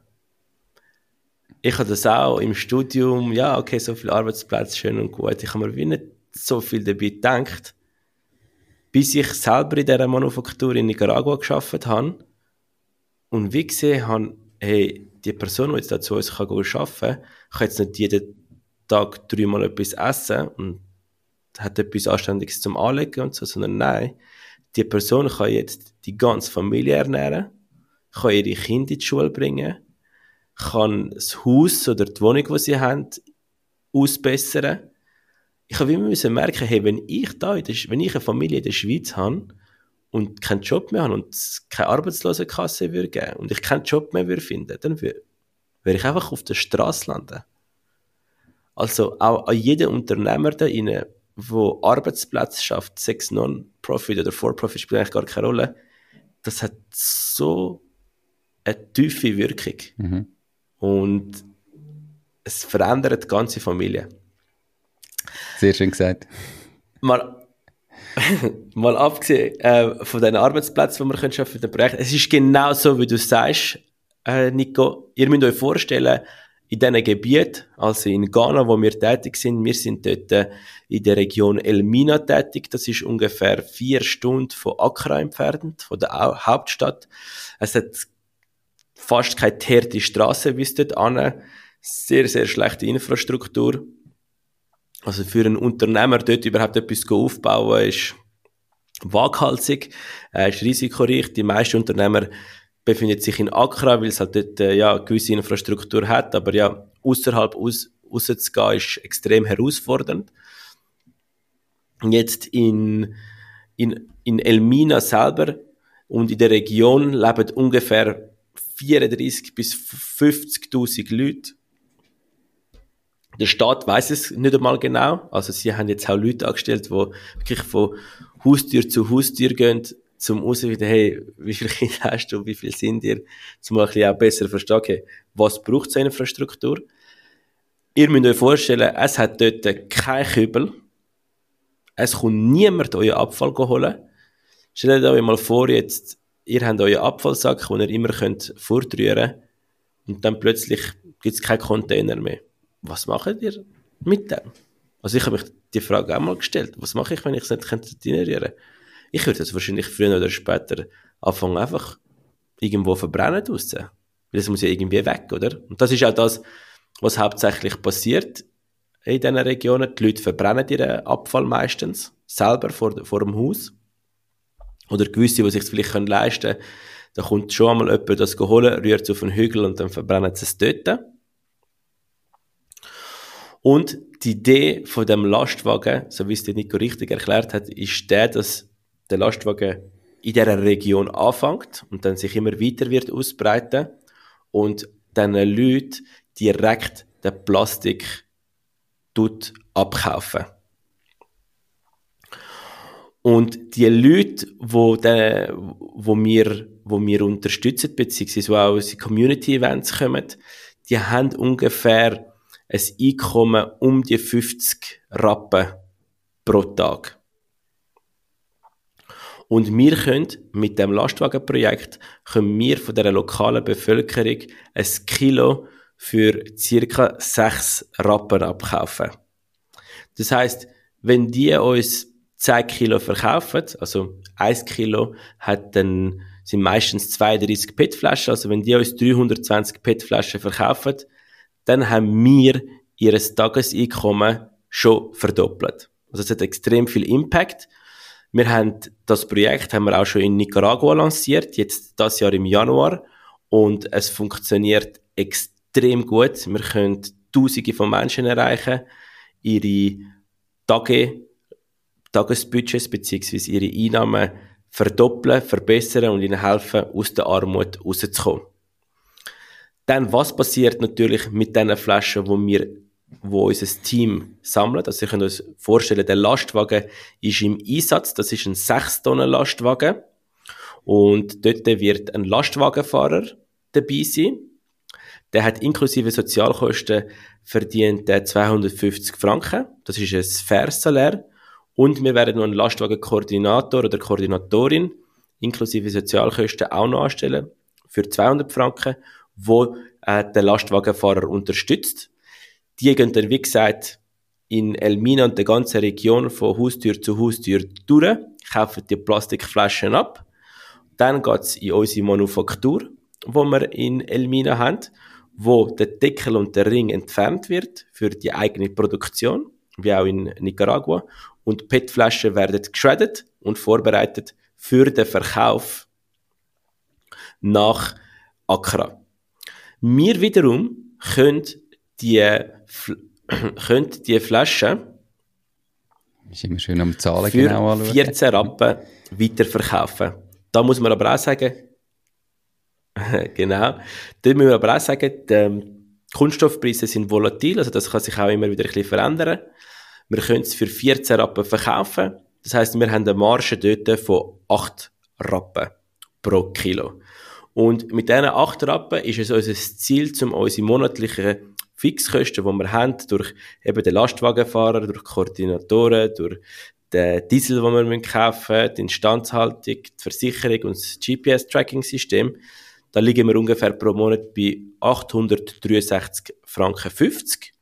Speaker 2: Ich habe das auch im Studium, ja, okay, so viele Arbeitsplätze, schön und gut. Ich habe mir wie nicht so viel dabei gedacht, bis ich selber in dieser Manufaktur in Nicaragua gearbeitet habe und wie gesehen habe, hey, die Person, die jetzt da zu uns kann arbeiten kann, kann jetzt nicht jeden Tag dreimal etwas essen und hat etwas Anständiges zum Anlegen und so, sondern nein, die Person kann jetzt die ganze Familie ernähren, kann ihre Kinder in die Schule bringen, kann das Haus oder die Wohnung, die sie haben, ausbessern. Ich habe immer müssen merken, hey, wenn ich da, in der, wenn ich eine Familie in der Schweiz habe und keinen Job mehr habe und es keine Arbeitslosenkasse würde geben und ich keinen Job mehr würde finden, dann würde, würde ich einfach auf der Straße landen. Also auch an jeden Unternehmer da rein, der Arbeitsplätze schafft, sechs Non-Profit oder For-Profit, spielt eigentlich gar keine Rolle, das hat so eine tiefe Wirkung.
Speaker 1: Mhm.
Speaker 2: Und es verändert die ganze Familie.
Speaker 1: Sehr schön gesagt.
Speaker 2: Mal, mal abgesehen äh, von den Arbeitsplätzen, die wir können schaffen für den Projekt, es ist genau so, wie du sagst, äh, Nico. Ihr müsst euch vorstellen, in diesen Gebieten, also in Ghana, wo wir tätig sind, wir sind dort äh, in der Region Elmina tätig. Das ist ungefähr vier Stunden von Accra entfernt, von der Au- Hauptstadt. Es hat fast keine teerte Straße bis dort an. Sehr, sehr schlechte Infrastruktur. Also für einen Unternehmer dort überhaupt etwas aufbauen, ist waghalsig, äh, ist risikoreich. Die meisten Unternehmer befinden sich in Accra, weil es halt dort äh, ja, gewisse Infrastruktur hat. Aber ja, außerhalb aus, rauszugehen, ist extrem herausfordernd. Und jetzt in, in, in Elmina selber und in der Region leben ungefähr vierunddreißig bis fünfzigtausend Leute. Der Staat weiss es nicht einmal genau. Also sie haben jetzt auch Leute angestellt, die wirklich von Haustür zu Haustür gehen, zum herausfinden, hey, wie viele Kinder hast du, wie viele sind ihr, zum ein bisschen auch besser verstehen, okay, was braucht so eine Infrastruktur. Ihr müsst euch vorstellen, es hat dort kein Kübel. Es kommt niemand euren Abfall holen. Stellt euch mal vor, jetzt, ihr habt euren Abfallsack, den ihr immer könnt fortrühren könnt, und dann plötzlich gibt es keinen Container mehr. Was macht ihr mit dem? Also ich habe mich die Frage auch mal gestellt, was mache ich, wenn ich es nicht generieren könnte? Ich würde das wahrscheinlich früher oder später anfangen, einfach irgendwo verbrennen draussen. Weil es muss ja irgendwie weg, oder? Und das ist auch das, was hauptsächlich passiert in diesen Regionen. Die Leute verbrennen ihren Abfall meistens selber vor, vor dem Haus. Oder gewisse, die sich es vielleicht leisten können, da kommt schon einmal jemand das holen, rührt es auf einen Hügel und dann verbrennen sie es dort. Und die Idee von dem Lastwagen, so wie es der Nico richtig erklärt hat, ist der, dass der Lastwagen in dieser Region anfängt und dann sich immer weiter wird ausbreiten und dann Leute direkt den Plastik tut abkaufen. Und die Leute, wo, de, wo, wir, wo wir unterstützen, beziehungsweise wo auch unsere Community-Events kommen, die haben ungefähr ein Einkommen um die fünfzig Rappen pro Tag. Und wir können mit dem Lastwagenprojekt können wir von der lokalen Bevölkerung ein Kilo für circa sechs Rappen abkaufen. Das heisst, wenn die uns zehn Kilo verkaufen, also ein Kilo hat dann, sind meistens zweiunddreißig P E T-Flaschen, also wenn die uns dreihundertzwanzig P E T-Flaschen verkaufen, dann haben wir ihr Tageseinkommen schon verdoppelt. Also es hat extrem viel Impact. Wir haben das Projekt haben wir auch schon in Nicaragua lanciert, jetzt das Jahr im Januar, und es funktioniert extrem gut. Wir können Tausende von Menschen erreichen, ihre Tage, Tagesbudgets bzw. ihre Einnahmen verdoppeln, verbessern und ihnen helfen, aus der Armut rauszukommen. Dann, was passiert natürlich mit diesen Flaschen, wo wir, wo unser Team sammelt? Also, ihr könnt euch vorstellen, der Lastwagen ist im Einsatz. Das ist ein sechs Tonnen Lastwagen. Und dort wird ein Lastwagenfahrer dabei sein. Der hat inklusive Sozialkosten verdient zweihundertfünfzig Franken. Das ist ein faires Salär. Und wir werden noch einen Lastwagenkoordinator oder Koordinatorin inklusive Sozialkosten auch noch anstellen für zweihundert Franken, wo äh, der Lastwagenfahrer unterstützt. Die gehen dann, wie gesagt, in Elmina und der ganzen Region von Haustür zu Haustür durch, kaufen die Plastikflaschen ab. Dann geht's in unsere Manufaktur, wo wir in Elmina haben, wo der Deckel und der Ring entfernt wird für die eigene Produktion, wie auch in Nicaragua. Und P E T-Flaschen werden geschreddet und vorbereitet für den Verkauf nach Accra. Wir wiederum können die, können die Flaschen
Speaker 1: ist immer schön am Zahlen
Speaker 2: für
Speaker 1: genau anschauen.
Speaker 2: vierzehn Rappen weiterverkaufen. Da muss man aber auch sagen, genau, da müssen wir aber auch sagen, die Kunststoffpreise sind volatil, also das kann sich auch immer wieder ein bisschen verändern. Wir können es für vierzehn Rappen verkaufen. Das heisst, wir haben eine Marge dort von acht Rappen pro Kilo. Und mit diesen acht Rappen ist es unser Ziel, um unsere monatlichen Fixkosten, die wir haben, durch eben den Lastwagenfahrer, durch Koordinatoren, durch den Diesel, den wir kaufen müssen, die Instandhaltung, die Versicherung und das G P S-Tracking-System, da liegen wir ungefähr pro Monat bei achthundertdreiundsechzig Franken fünfzig.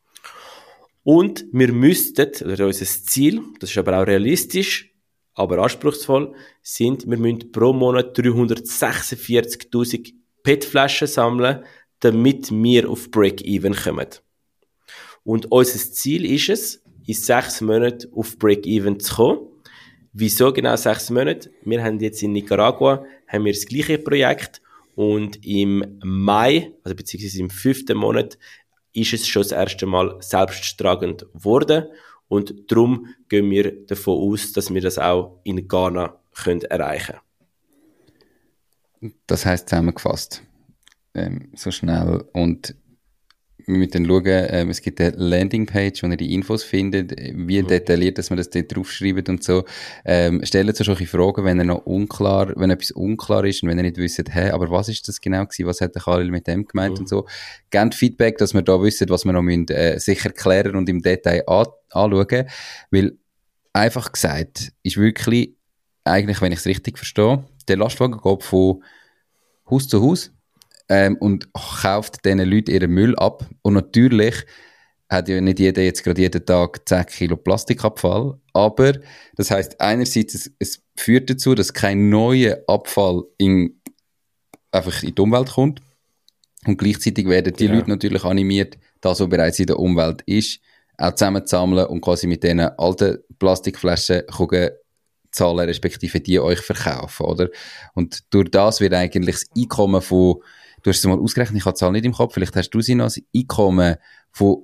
Speaker 2: Und wir müssten, oder unser Ziel, das ist aber auch realistisch, aber anspruchsvoll, sind, wir müssen pro Monat dreihundertsechsundvierzigtausend P E T-Flaschen sammeln, damit wir auf Break-Even kommen. Und unser Ziel ist es, in sechs Monaten auf Break-Even zu kommen. Wieso genau sechs Monate? Wir haben jetzt in Nicaragua haben wir das gleiche Projekt und im Mai, also beziehungsweise im fünften Monat, ist es schon das erste Mal selbsttragend geworden. Und darum gehen wir davon aus, dass wir das auch in Ghana können erreichen können.
Speaker 1: Das heisst zusammengefasst, ähm, so schnell. Und wir müssen dann schauen, ähm, es gibt eine Landingpage, wo ihr die Infos findet, wie mhm. detailliert, dass man das dort draufschreibt und so. Ähm, stellt euch solche Fragen, wenn er noch unklar, wenn etwas unklar ist und wenn ihr nicht wisst, hä, aber was ist das genau gewesen, was hat der Khalil mit dem gemeint mhm. und so. Gebt Feedback, dass wir da wissen, was wir noch müssen, äh, sicher klären und im Detail an, anschauen. Weil, einfach gesagt, ist wirklich, eigentlich, wenn ich es richtig verstehe, der Lastwagen geht von Haus zu Haus, Ähm, und kauft diesen Leuten ihren Müll ab. Und natürlich hat ja nicht jeder jetzt gerade jeden Tag zehn Kilo Plastikabfall, aber das heisst einerseits, es, es führt dazu, dass kein neuer Abfall in, einfach in die Umwelt kommt und gleichzeitig werden die
Speaker 2: Genau.
Speaker 1: Leute natürlich animiert, das, was bereits in der Umwelt ist, auch zusammenzusammeln und quasi mit diesen alten Plastikflaschen gucken, zahlen, respektive die euch verkaufen, oder? Und durch das wird eigentlich das Einkommen von, du hast es mal ausgerechnet, ich habe die Zahl nicht im Kopf, vielleicht hast du sie noch, das Einkommen von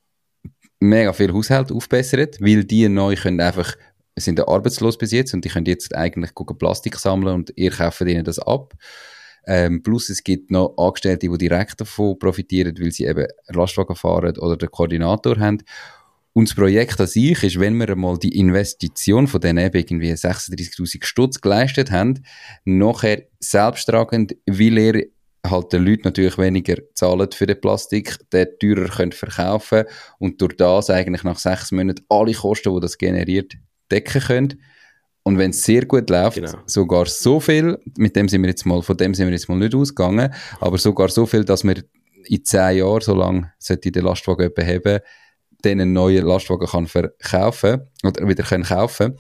Speaker 1: mega viel Haushalte aufbessert, weil die neu können einfach, sind ja arbeitslos bis jetzt und die können jetzt eigentlich gucken, Plastik sammeln und ihr kauft ihnen das ab. Ähm, plus es gibt noch Angestellte, die direkt davon profitieren, weil sie eben Lastwagen fahren oder den Koordinator haben. Und das Projekt an sich ist, wenn wir einmal die Investition von denen eben irgendwie sechsunddreißigtausend Stutz geleistet haben, nachher selbsttragend, weil ihr halt den Leuten natürlich weniger zahlen für den Plastik, der teurer könnt verkaufen und durch das eigentlich nach sechs Monaten alle Kosten, die das generiert, decken könnt. Und wenn es sehr gut läuft,
Speaker 2: Genau.
Speaker 1: sogar so viel, mit dem sind wir jetzt mal, von dem sind wir jetzt mal nicht ausgegangen, aber sogar so viel, dass wir in zehn Jahren, so lange sollte der Lastwagen jemand haben, den einen neuen Lastwagen kann verkaufen oder wieder können kaufen.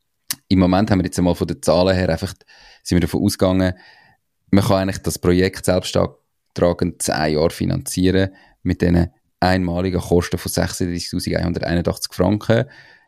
Speaker 1: Im Moment haben wir jetzt einmal von den Zahlen her einfach, sind wir davon ausgegangen, man kann eigentlich das Projekt selbsttragend zehn Jahre finanzieren mit diesen einmaligen Kosten von sechsunddreißigtausendeinhunderteinundachtzig Franken,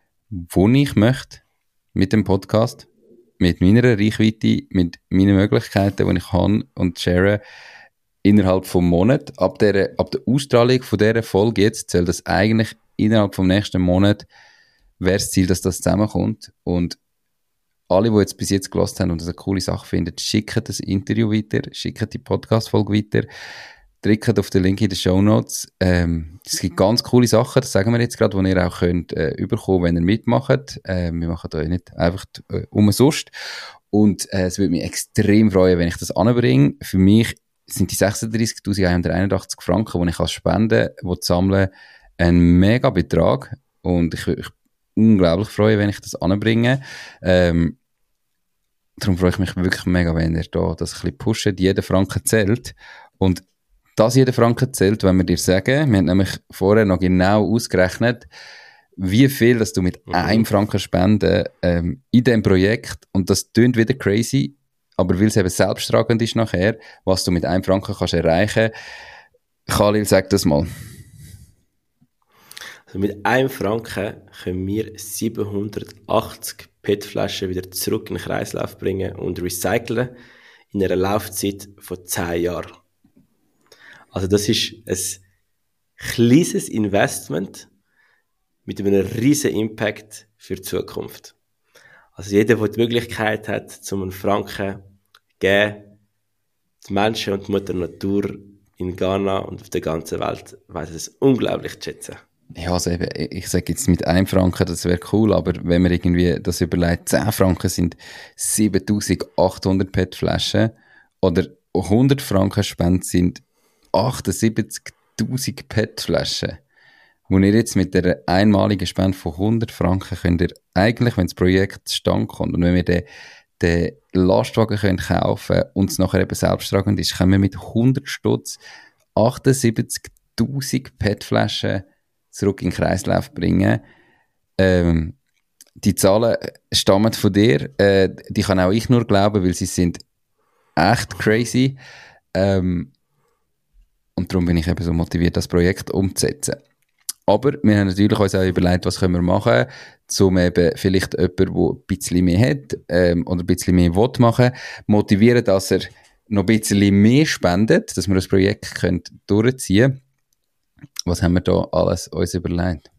Speaker 1: wo ich möchte, mit dem Podcast, mit meiner Reichweite, mit meinen Möglichkeiten, die ich habe und share, innerhalb vom Monat, ab der, ab der Ausstrahlung von dieser Folge jetzt, soll das eigentlich innerhalb vom nächsten Monat, wäre das Ziel, dass das zusammenkommt. Und alle, die jetzt bis jetzt gehört haben und das eine coole Sache finden, schicken das Interview weiter, schicken die Podcast-Folge weiter, drückt auf den Link in den Shownotes. Ähm, es gibt ganz coole Sachen, das sagen wir jetzt gerade, die ihr auch könnt äh, überkommen, wenn ihr mitmacht. Äh, wir machen da nicht einfach äh, umsonst. Und äh, es würde mich extrem freuen, wenn ich das anbringe. Für mich sind die sechsunddreißigtausendeinhunderteinundachtzig Franken, die ich als Spende sammeln, ein mega Betrag. Und ich würde mich unglaublich freuen, wenn ich das anbringe. Ähm, darum freue ich mich wirklich mega, wenn ihr da das ein bisschen pusht. Jeder Franken zählt. Und dass jeder Franken zählt, wenn wir dir sagen, wir haben nämlich vorher noch genau ausgerechnet, wie viel, dass du mit mhm. einem Franken spenden ähm, in diesem Projekt, und das tönt wieder crazy, aber weil es eben selbsttragend ist nachher, was du mit einem Franken kannst erreichen. Khalil, sag das mal.
Speaker 2: Also mit einem Franken können wir siebenhundertachtzig P E T-Flaschen wieder zurück in den Kreislauf bringen und recyceln in einer Laufzeit von zehn Jahren. Also das ist ein kleines Investment mit einem riesen Impact für die Zukunft. Also jeder, der die Möglichkeit hat, zum einen Franken geben, die Menschen und die Mutter Natur in Ghana und auf der ganzen Welt, weiss es unglaublich zu schätzen.
Speaker 1: Ja, also eben, ich sage jetzt mit einem Franken, das wäre cool, aber wenn man irgendwie das überlegt, zehn Franken sind siebentausendachthundert P E T-Flaschen oder hundert Franken Spende sind achtundsiebzigtausend P E T-Flaschen. Wo ihr jetzt mit der einmaligen Spende von hundert Franken könnt ihr eigentlich, wenn das Projekt zustande kommt und wenn wir den, den Lastwagen können kaufen und es nachher eben selbsttragend ist, können wir mit hundert Stutz achtundsiebzigtausend P E T-Flaschen zurück in den Kreislauf bringen. Ähm, die Zahlen stammen von dir. Äh, die kann auch ich nur glauben, weil sie sind echt crazy. Ähm, und darum bin ich eben so motiviert, das Projekt umzusetzen. Aber wir haben natürlich uns auch überlegt, was können wir machen, um eben vielleicht jemanden, der ein bisschen mehr hat ähm, oder ein bisschen mehr will machen, motivieren, dass er noch ein bisschen mehr spendet, dass wir das Projekt können durchziehen können. Was haben wir da alles uns überlegt?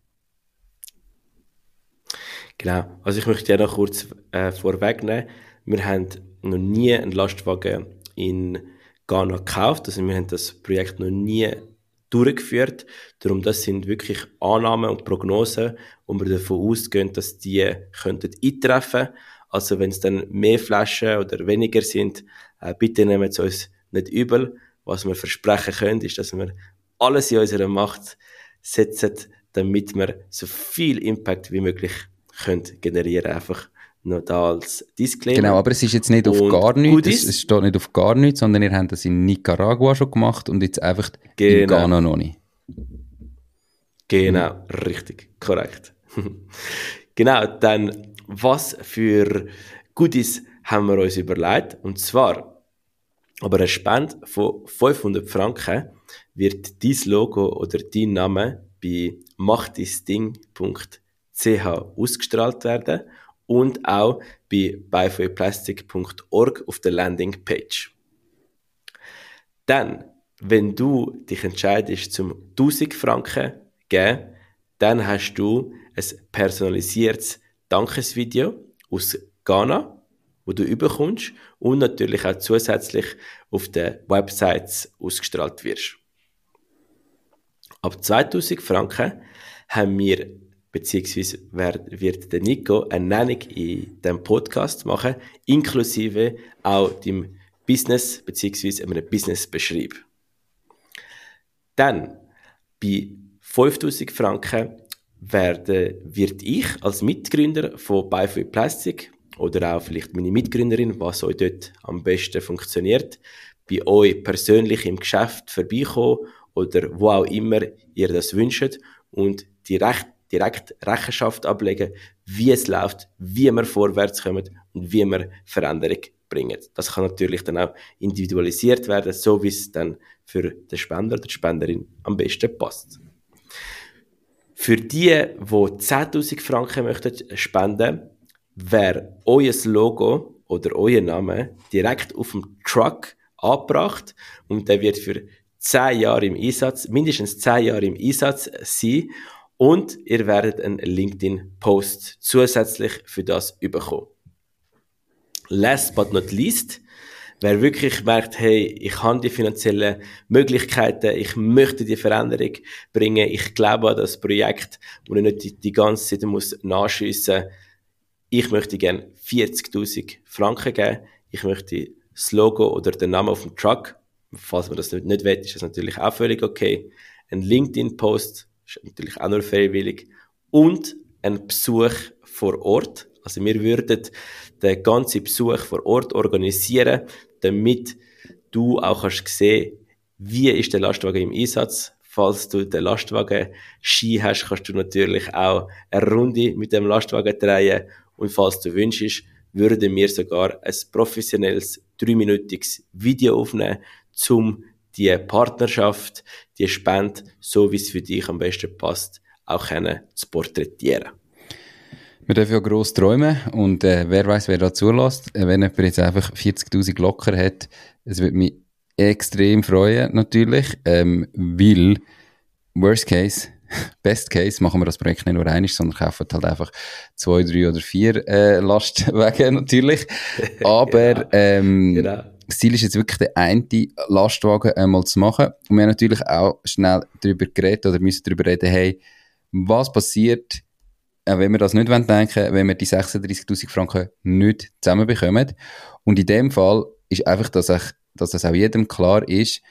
Speaker 2: Genau, also ich möchte ja noch kurz äh, vorwegnehmen. Wir haben noch nie einen Lastwagen in Ghana gekauft, also wir haben das Projekt noch nie durchgeführt. Darum, das sind wirklich Annahmen und Prognosen, wo wir davon ausgehen, dass die könnten eintreffen. Also wenn es dann mehr Flaschen oder weniger sind, äh, bitte nehmen Sie uns nicht übel. Was wir versprechen können, ist, dass wir alles in unserer Macht setzen, damit wir so viel Impact wie möglich können generieren. Einfach noch da als Disclaimer.
Speaker 1: Genau, aber es ist jetzt nicht auf
Speaker 2: und
Speaker 1: gar nichts, es,
Speaker 2: ist,
Speaker 1: es steht nicht auf gar nichts, sondern ihr habt das in Nicaragua schon gemacht und jetzt einfach
Speaker 2: genau.
Speaker 1: in Ghana noch nicht.
Speaker 2: Genau, mhm. richtig, korrekt. Genau, dann was für Goodies haben wir uns überlegt? Und zwar, aber eine Spende von fünfhundert Franken wird dein Logo oder dein Name bei mach dein ding punkt c h ausgestrahlt werden und auch bei buy for plastic punkt org auf der Landingpage. Dann, wenn du dich entscheidest zum tausend Franken geben, dann hast du ein personalisiertes Dankesvideo aus Ghana, wo du überkommst und natürlich auch zusätzlich auf den Websites ausgestrahlt wirst. Ab zweitausend Franken haben wir, beziehungsweise wird der Nico eine Nennung in diesem Podcast machen, inklusive auch dem Business, beziehungsweise einem Businessbeschrieb. Dann, bei fünftausend Franken werde, wird ich als Mitgründer von Buy for Plastic oder auch vielleicht meine Mitgründerin, was euch dort am besten funktioniert, bei euch persönlich im Geschäft vorbeikommen oder wo auch immer ihr das wünscht und direkt, direkt Rechenschaft ablegen, wie es läuft, wie wir vorwärts kommen und wie wir Veränderung bringen. Das kann natürlich dann auch individualisiert werden, so wie es dann für den Spender oder die Spenderin am besten passt. Für die, die zehntausend Franken möchten spenden, wäre euer Logo oder euer Name direkt auf dem Truck angebracht und der wird für zehn Jahre im Einsatz, mindestens zehn Jahre im Einsatz sein und ihr werdet einen LinkedIn-Post zusätzlich für das bekommen. Last but not least, wer wirklich merkt, hey, ich habe die finanziellen Möglichkeiten, ich möchte die Veränderung bringen, ich glaube an das Projekt, wo ich nicht die, die ganze Zeit muss nachschiessen muss. Ich möchte gerne vierzigtausend Franken geben, ich möchte das Logo oder den Namen auf dem Truck, falls man das nicht, nicht will, ist das natürlich auch völlig okay. Ein LinkedIn-Post ist natürlich auch nur freiwillig und ein Besuch vor Ort. Also wir würden den ganzen Besuch vor Ort organisieren, damit du auch kannst sehen, wie ist der Lastwagen im Einsatz. Falls du den Lastwagen-Ski hast, kannst du natürlich auch eine Runde mit dem Lastwagen drehen. Und falls du wünschst, würden wir sogar ein professionelles, dreiminütiges Video aufnehmen, um die Partnerschaft, die Spende, so wie es für dich am besten passt, auch zu porträtieren.
Speaker 1: Wir dürfen ja gross träumen und äh, wer weiß, wer da zulässt. Äh, wenn jemand jetzt einfach vierzigtausend locker hat, es würde mich extrem freuen, natürlich, ähm, weil Worst Case, Best Case, machen wir das Projekt nicht nur einmal, sondern kaufen halt einfach zwei, drei oder vier äh, Lastwagen natürlich. Aber genau. Ähm, genau. Das Ziel ist jetzt wirklich, den einen Lastwagen einmal zu machen. Und wir haben natürlich auch schnell darüber geredet oder müssen darüber reden, hey, was passiert, auch wenn wir das nicht denken wollen, wenn wir die sechsunddreissigtausend Franken nicht zusammenbekommen. Und in dem Fall ist einfach, dass, ich, dass das auch jedem klar ist,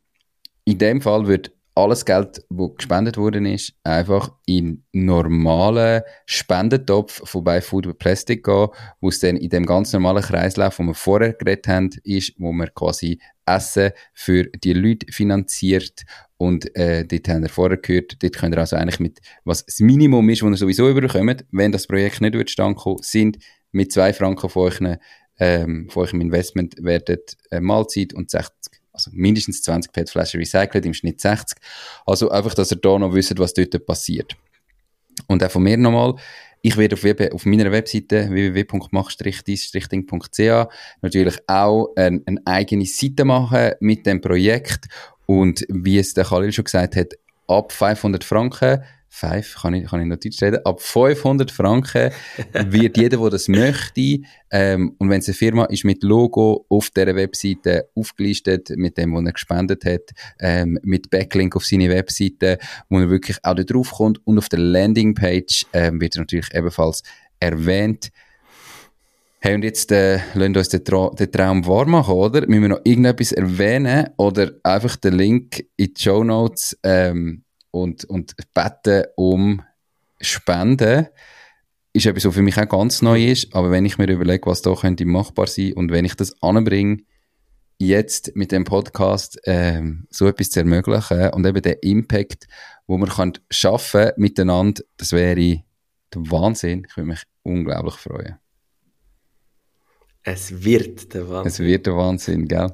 Speaker 1: in dem Fall wird alles Geld, das gespendet worden ist, einfach in normalen Spendentopf von Buy Food Plastic gehen, wo es dann in dem ganz normalen Kreislauf, wo wir vorher geredet haben, ist, wo man quasi Essen für die Leute finanziert. Und äh, dort haben wir vorher gehört, dort könnt ihr also eigentlich mit, was das Minimum ist, was ihr sowieso überkommt, wenn das Projekt nicht zustande kommt, sind mit zwei Franken von, euch, ähm, von eurem Investment werden äh, Mahlzeit und sechzig, also mindestens zwanzig P E T-Flaschen recycelt, im Schnitt sechzig. Also einfach, dass ihr da noch wisst, was dort passiert. Und auch von mir nochmal, ich werde auf, Web, auf meiner Webseite w w w punkt mach dein ding punkt c h natürlich auch eine, eine eigene Seite machen mit dem Projekt. Und wie es der Khalil schon gesagt hat, ab fünfhundert Franken, fünf, kann ich, kann ich noch Deutsch reden, ab fünfhundert Franken wird jeder, der das möchte, ähm, und wenn es eine Firma ist mit Logo auf dieser Webseite aufgelistet, mit dem, was er gespendet hat, ähm, mit Backlink auf seine Webseite, wo er wirklich auch da drauf kommt, und auf der Landingpage ähm, wird er natürlich ebenfalls erwähnt. Hey, und jetzt äh, lassen wir uns den, Tra- den Traum wahr machen, oder? Müssen wir noch irgendetwas erwähnen oder einfach den Link in die Shownotes ähm, und, und beten um Spenden? Ist etwas, was für mich auch ganz neu ist, aber wenn ich mir überlege, was da könnte machbar sein und wenn ich das anbringe, jetzt mit dem Podcast ähm, so etwas zu ermöglichen und eben den Impact, wo man kann schaffen miteinander, das wäre der Wahnsinn. Ich würde mich unglaublich freuen.
Speaker 2: Es wird der Wahnsinn.
Speaker 1: Es wird der Wahnsinn, gell?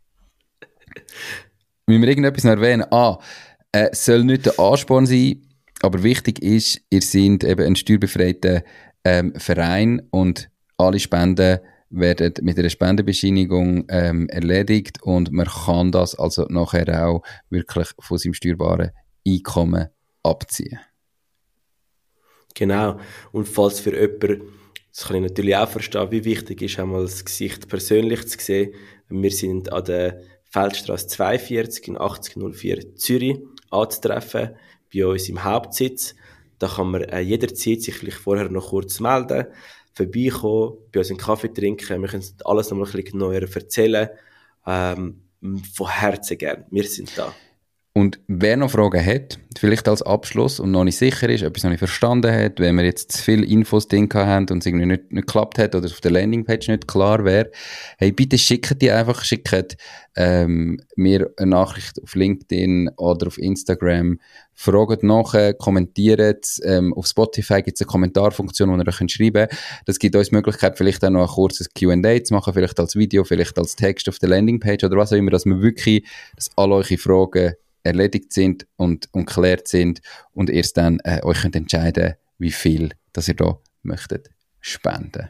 Speaker 1: Müssen wir irgendetwas noch erwähnen? Ah, äh, es soll nicht der Ansporn sein, aber wichtig ist, ihr seid eben ein steuerbefreiter ähm, Verein und alle Spenden werden mit einer Spendenbescheinigung ähm, erledigt und man kann das also nachher auch wirklich von seinem steuerbaren Einkommen abziehen.
Speaker 2: Genau. Und falls für jemanden, das kann ich natürlich auch verstehen, wie wichtig ist, einmal das Gesicht persönlich zu sehen. Wir sind an der Feldstrasse zweiundvierzig in achtzig null vier Zürich anzutreffen, bei uns im Hauptsitz. Da kann man äh, jederzeit sich vielleicht vorher noch kurz melden, vorbeikommen, bei uns einen Kaffee trinken. Wir können alles noch mal ein bisschen genauer erzählen. Ähm, von Herzen gern. Wir sind da.
Speaker 1: Und wer noch Fragen hat, vielleicht als Abschluss und noch nicht sicher ist, etwas noch nicht verstanden hat, wenn wir jetzt zu viele Infos drin haben und es irgendwie nicht, nicht geklappt hat oder es auf der Landingpage nicht klar wäre, hey, bitte schickt die einfach, schickt ähm, mir eine Nachricht auf LinkedIn oder auf Instagram, fragt nachher, kommentiert, ähm, auf Spotify gibt es eine Kommentarfunktion, wo ihr euch schreiben könnt. Das gibt uns die Möglichkeit, vielleicht auch noch ein kurzes Q and A zu machen, vielleicht als Video, vielleicht als Text auf der Landingpage oder was auch immer, dass wir wirklich, dass alle eure Fragen erledigt sind und, und geklärt sind und erst dann äh, euch könnt entscheiden, wie viel das ihr da möchtet spenden.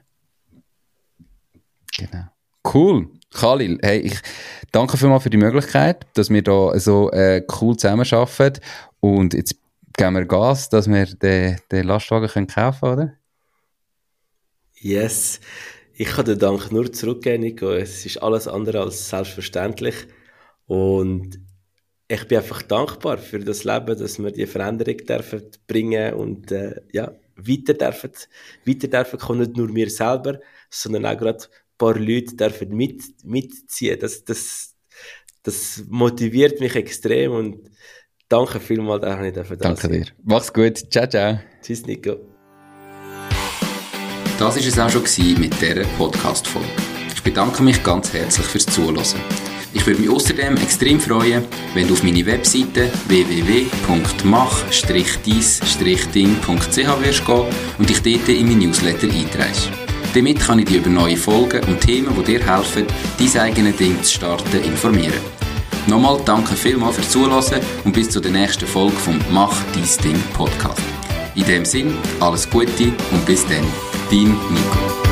Speaker 1: Genau. Cool. Khalil, hey, ich danke vielmals für die Möglichkeit, dass wir da so äh, cool zusammenarbeiten und jetzt geben wir Gas, dass wir den, den Lastwagen können kaufen, oder?
Speaker 2: Yes. Ich kann den Dank nur zurückgeben, Nico. Es ist alles andere als selbstverständlich und ich bin einfach dankbar für das Leben, dass wir die Veränderung dürfen bringen und äh, ja, weiter dürfen, weiter dürfen kommen, nicht nur wir selber, sondern auch gerade ein paar Leute dürfen mit, mitziehen. Das, das, das motiviert mich extrem und danke vielmals, dass ich dürfen da
Speaker 1: Danke
Speaker 2: sein.
Speaker 1: dir. Mach's gut. Ciao, ciao.
Speaker 2: Tschüss, Nico.
Speaker 1: Das war es auch schon mit dieser Podcast-Folge. Ich bedanke mich ganz herzlich fürs Zuhören. Ich würde mich außerdem extrem freuen, wenn du auf meine Webseite w w w punkt mach deis ding punkt c h wirst gehen und dich dort in mein Newsletter einträgst. Damit kann ich dich über neue Folgen und Themen, die dir helfen, dein eigenes Ding zu starten, informieren. Nochmal danke vielmals fürs Zuhören und bis zur nächsten Folge vom Mach deis Ding Podcast. In dem Sinn, alles Gute und bis dann, dein Nico.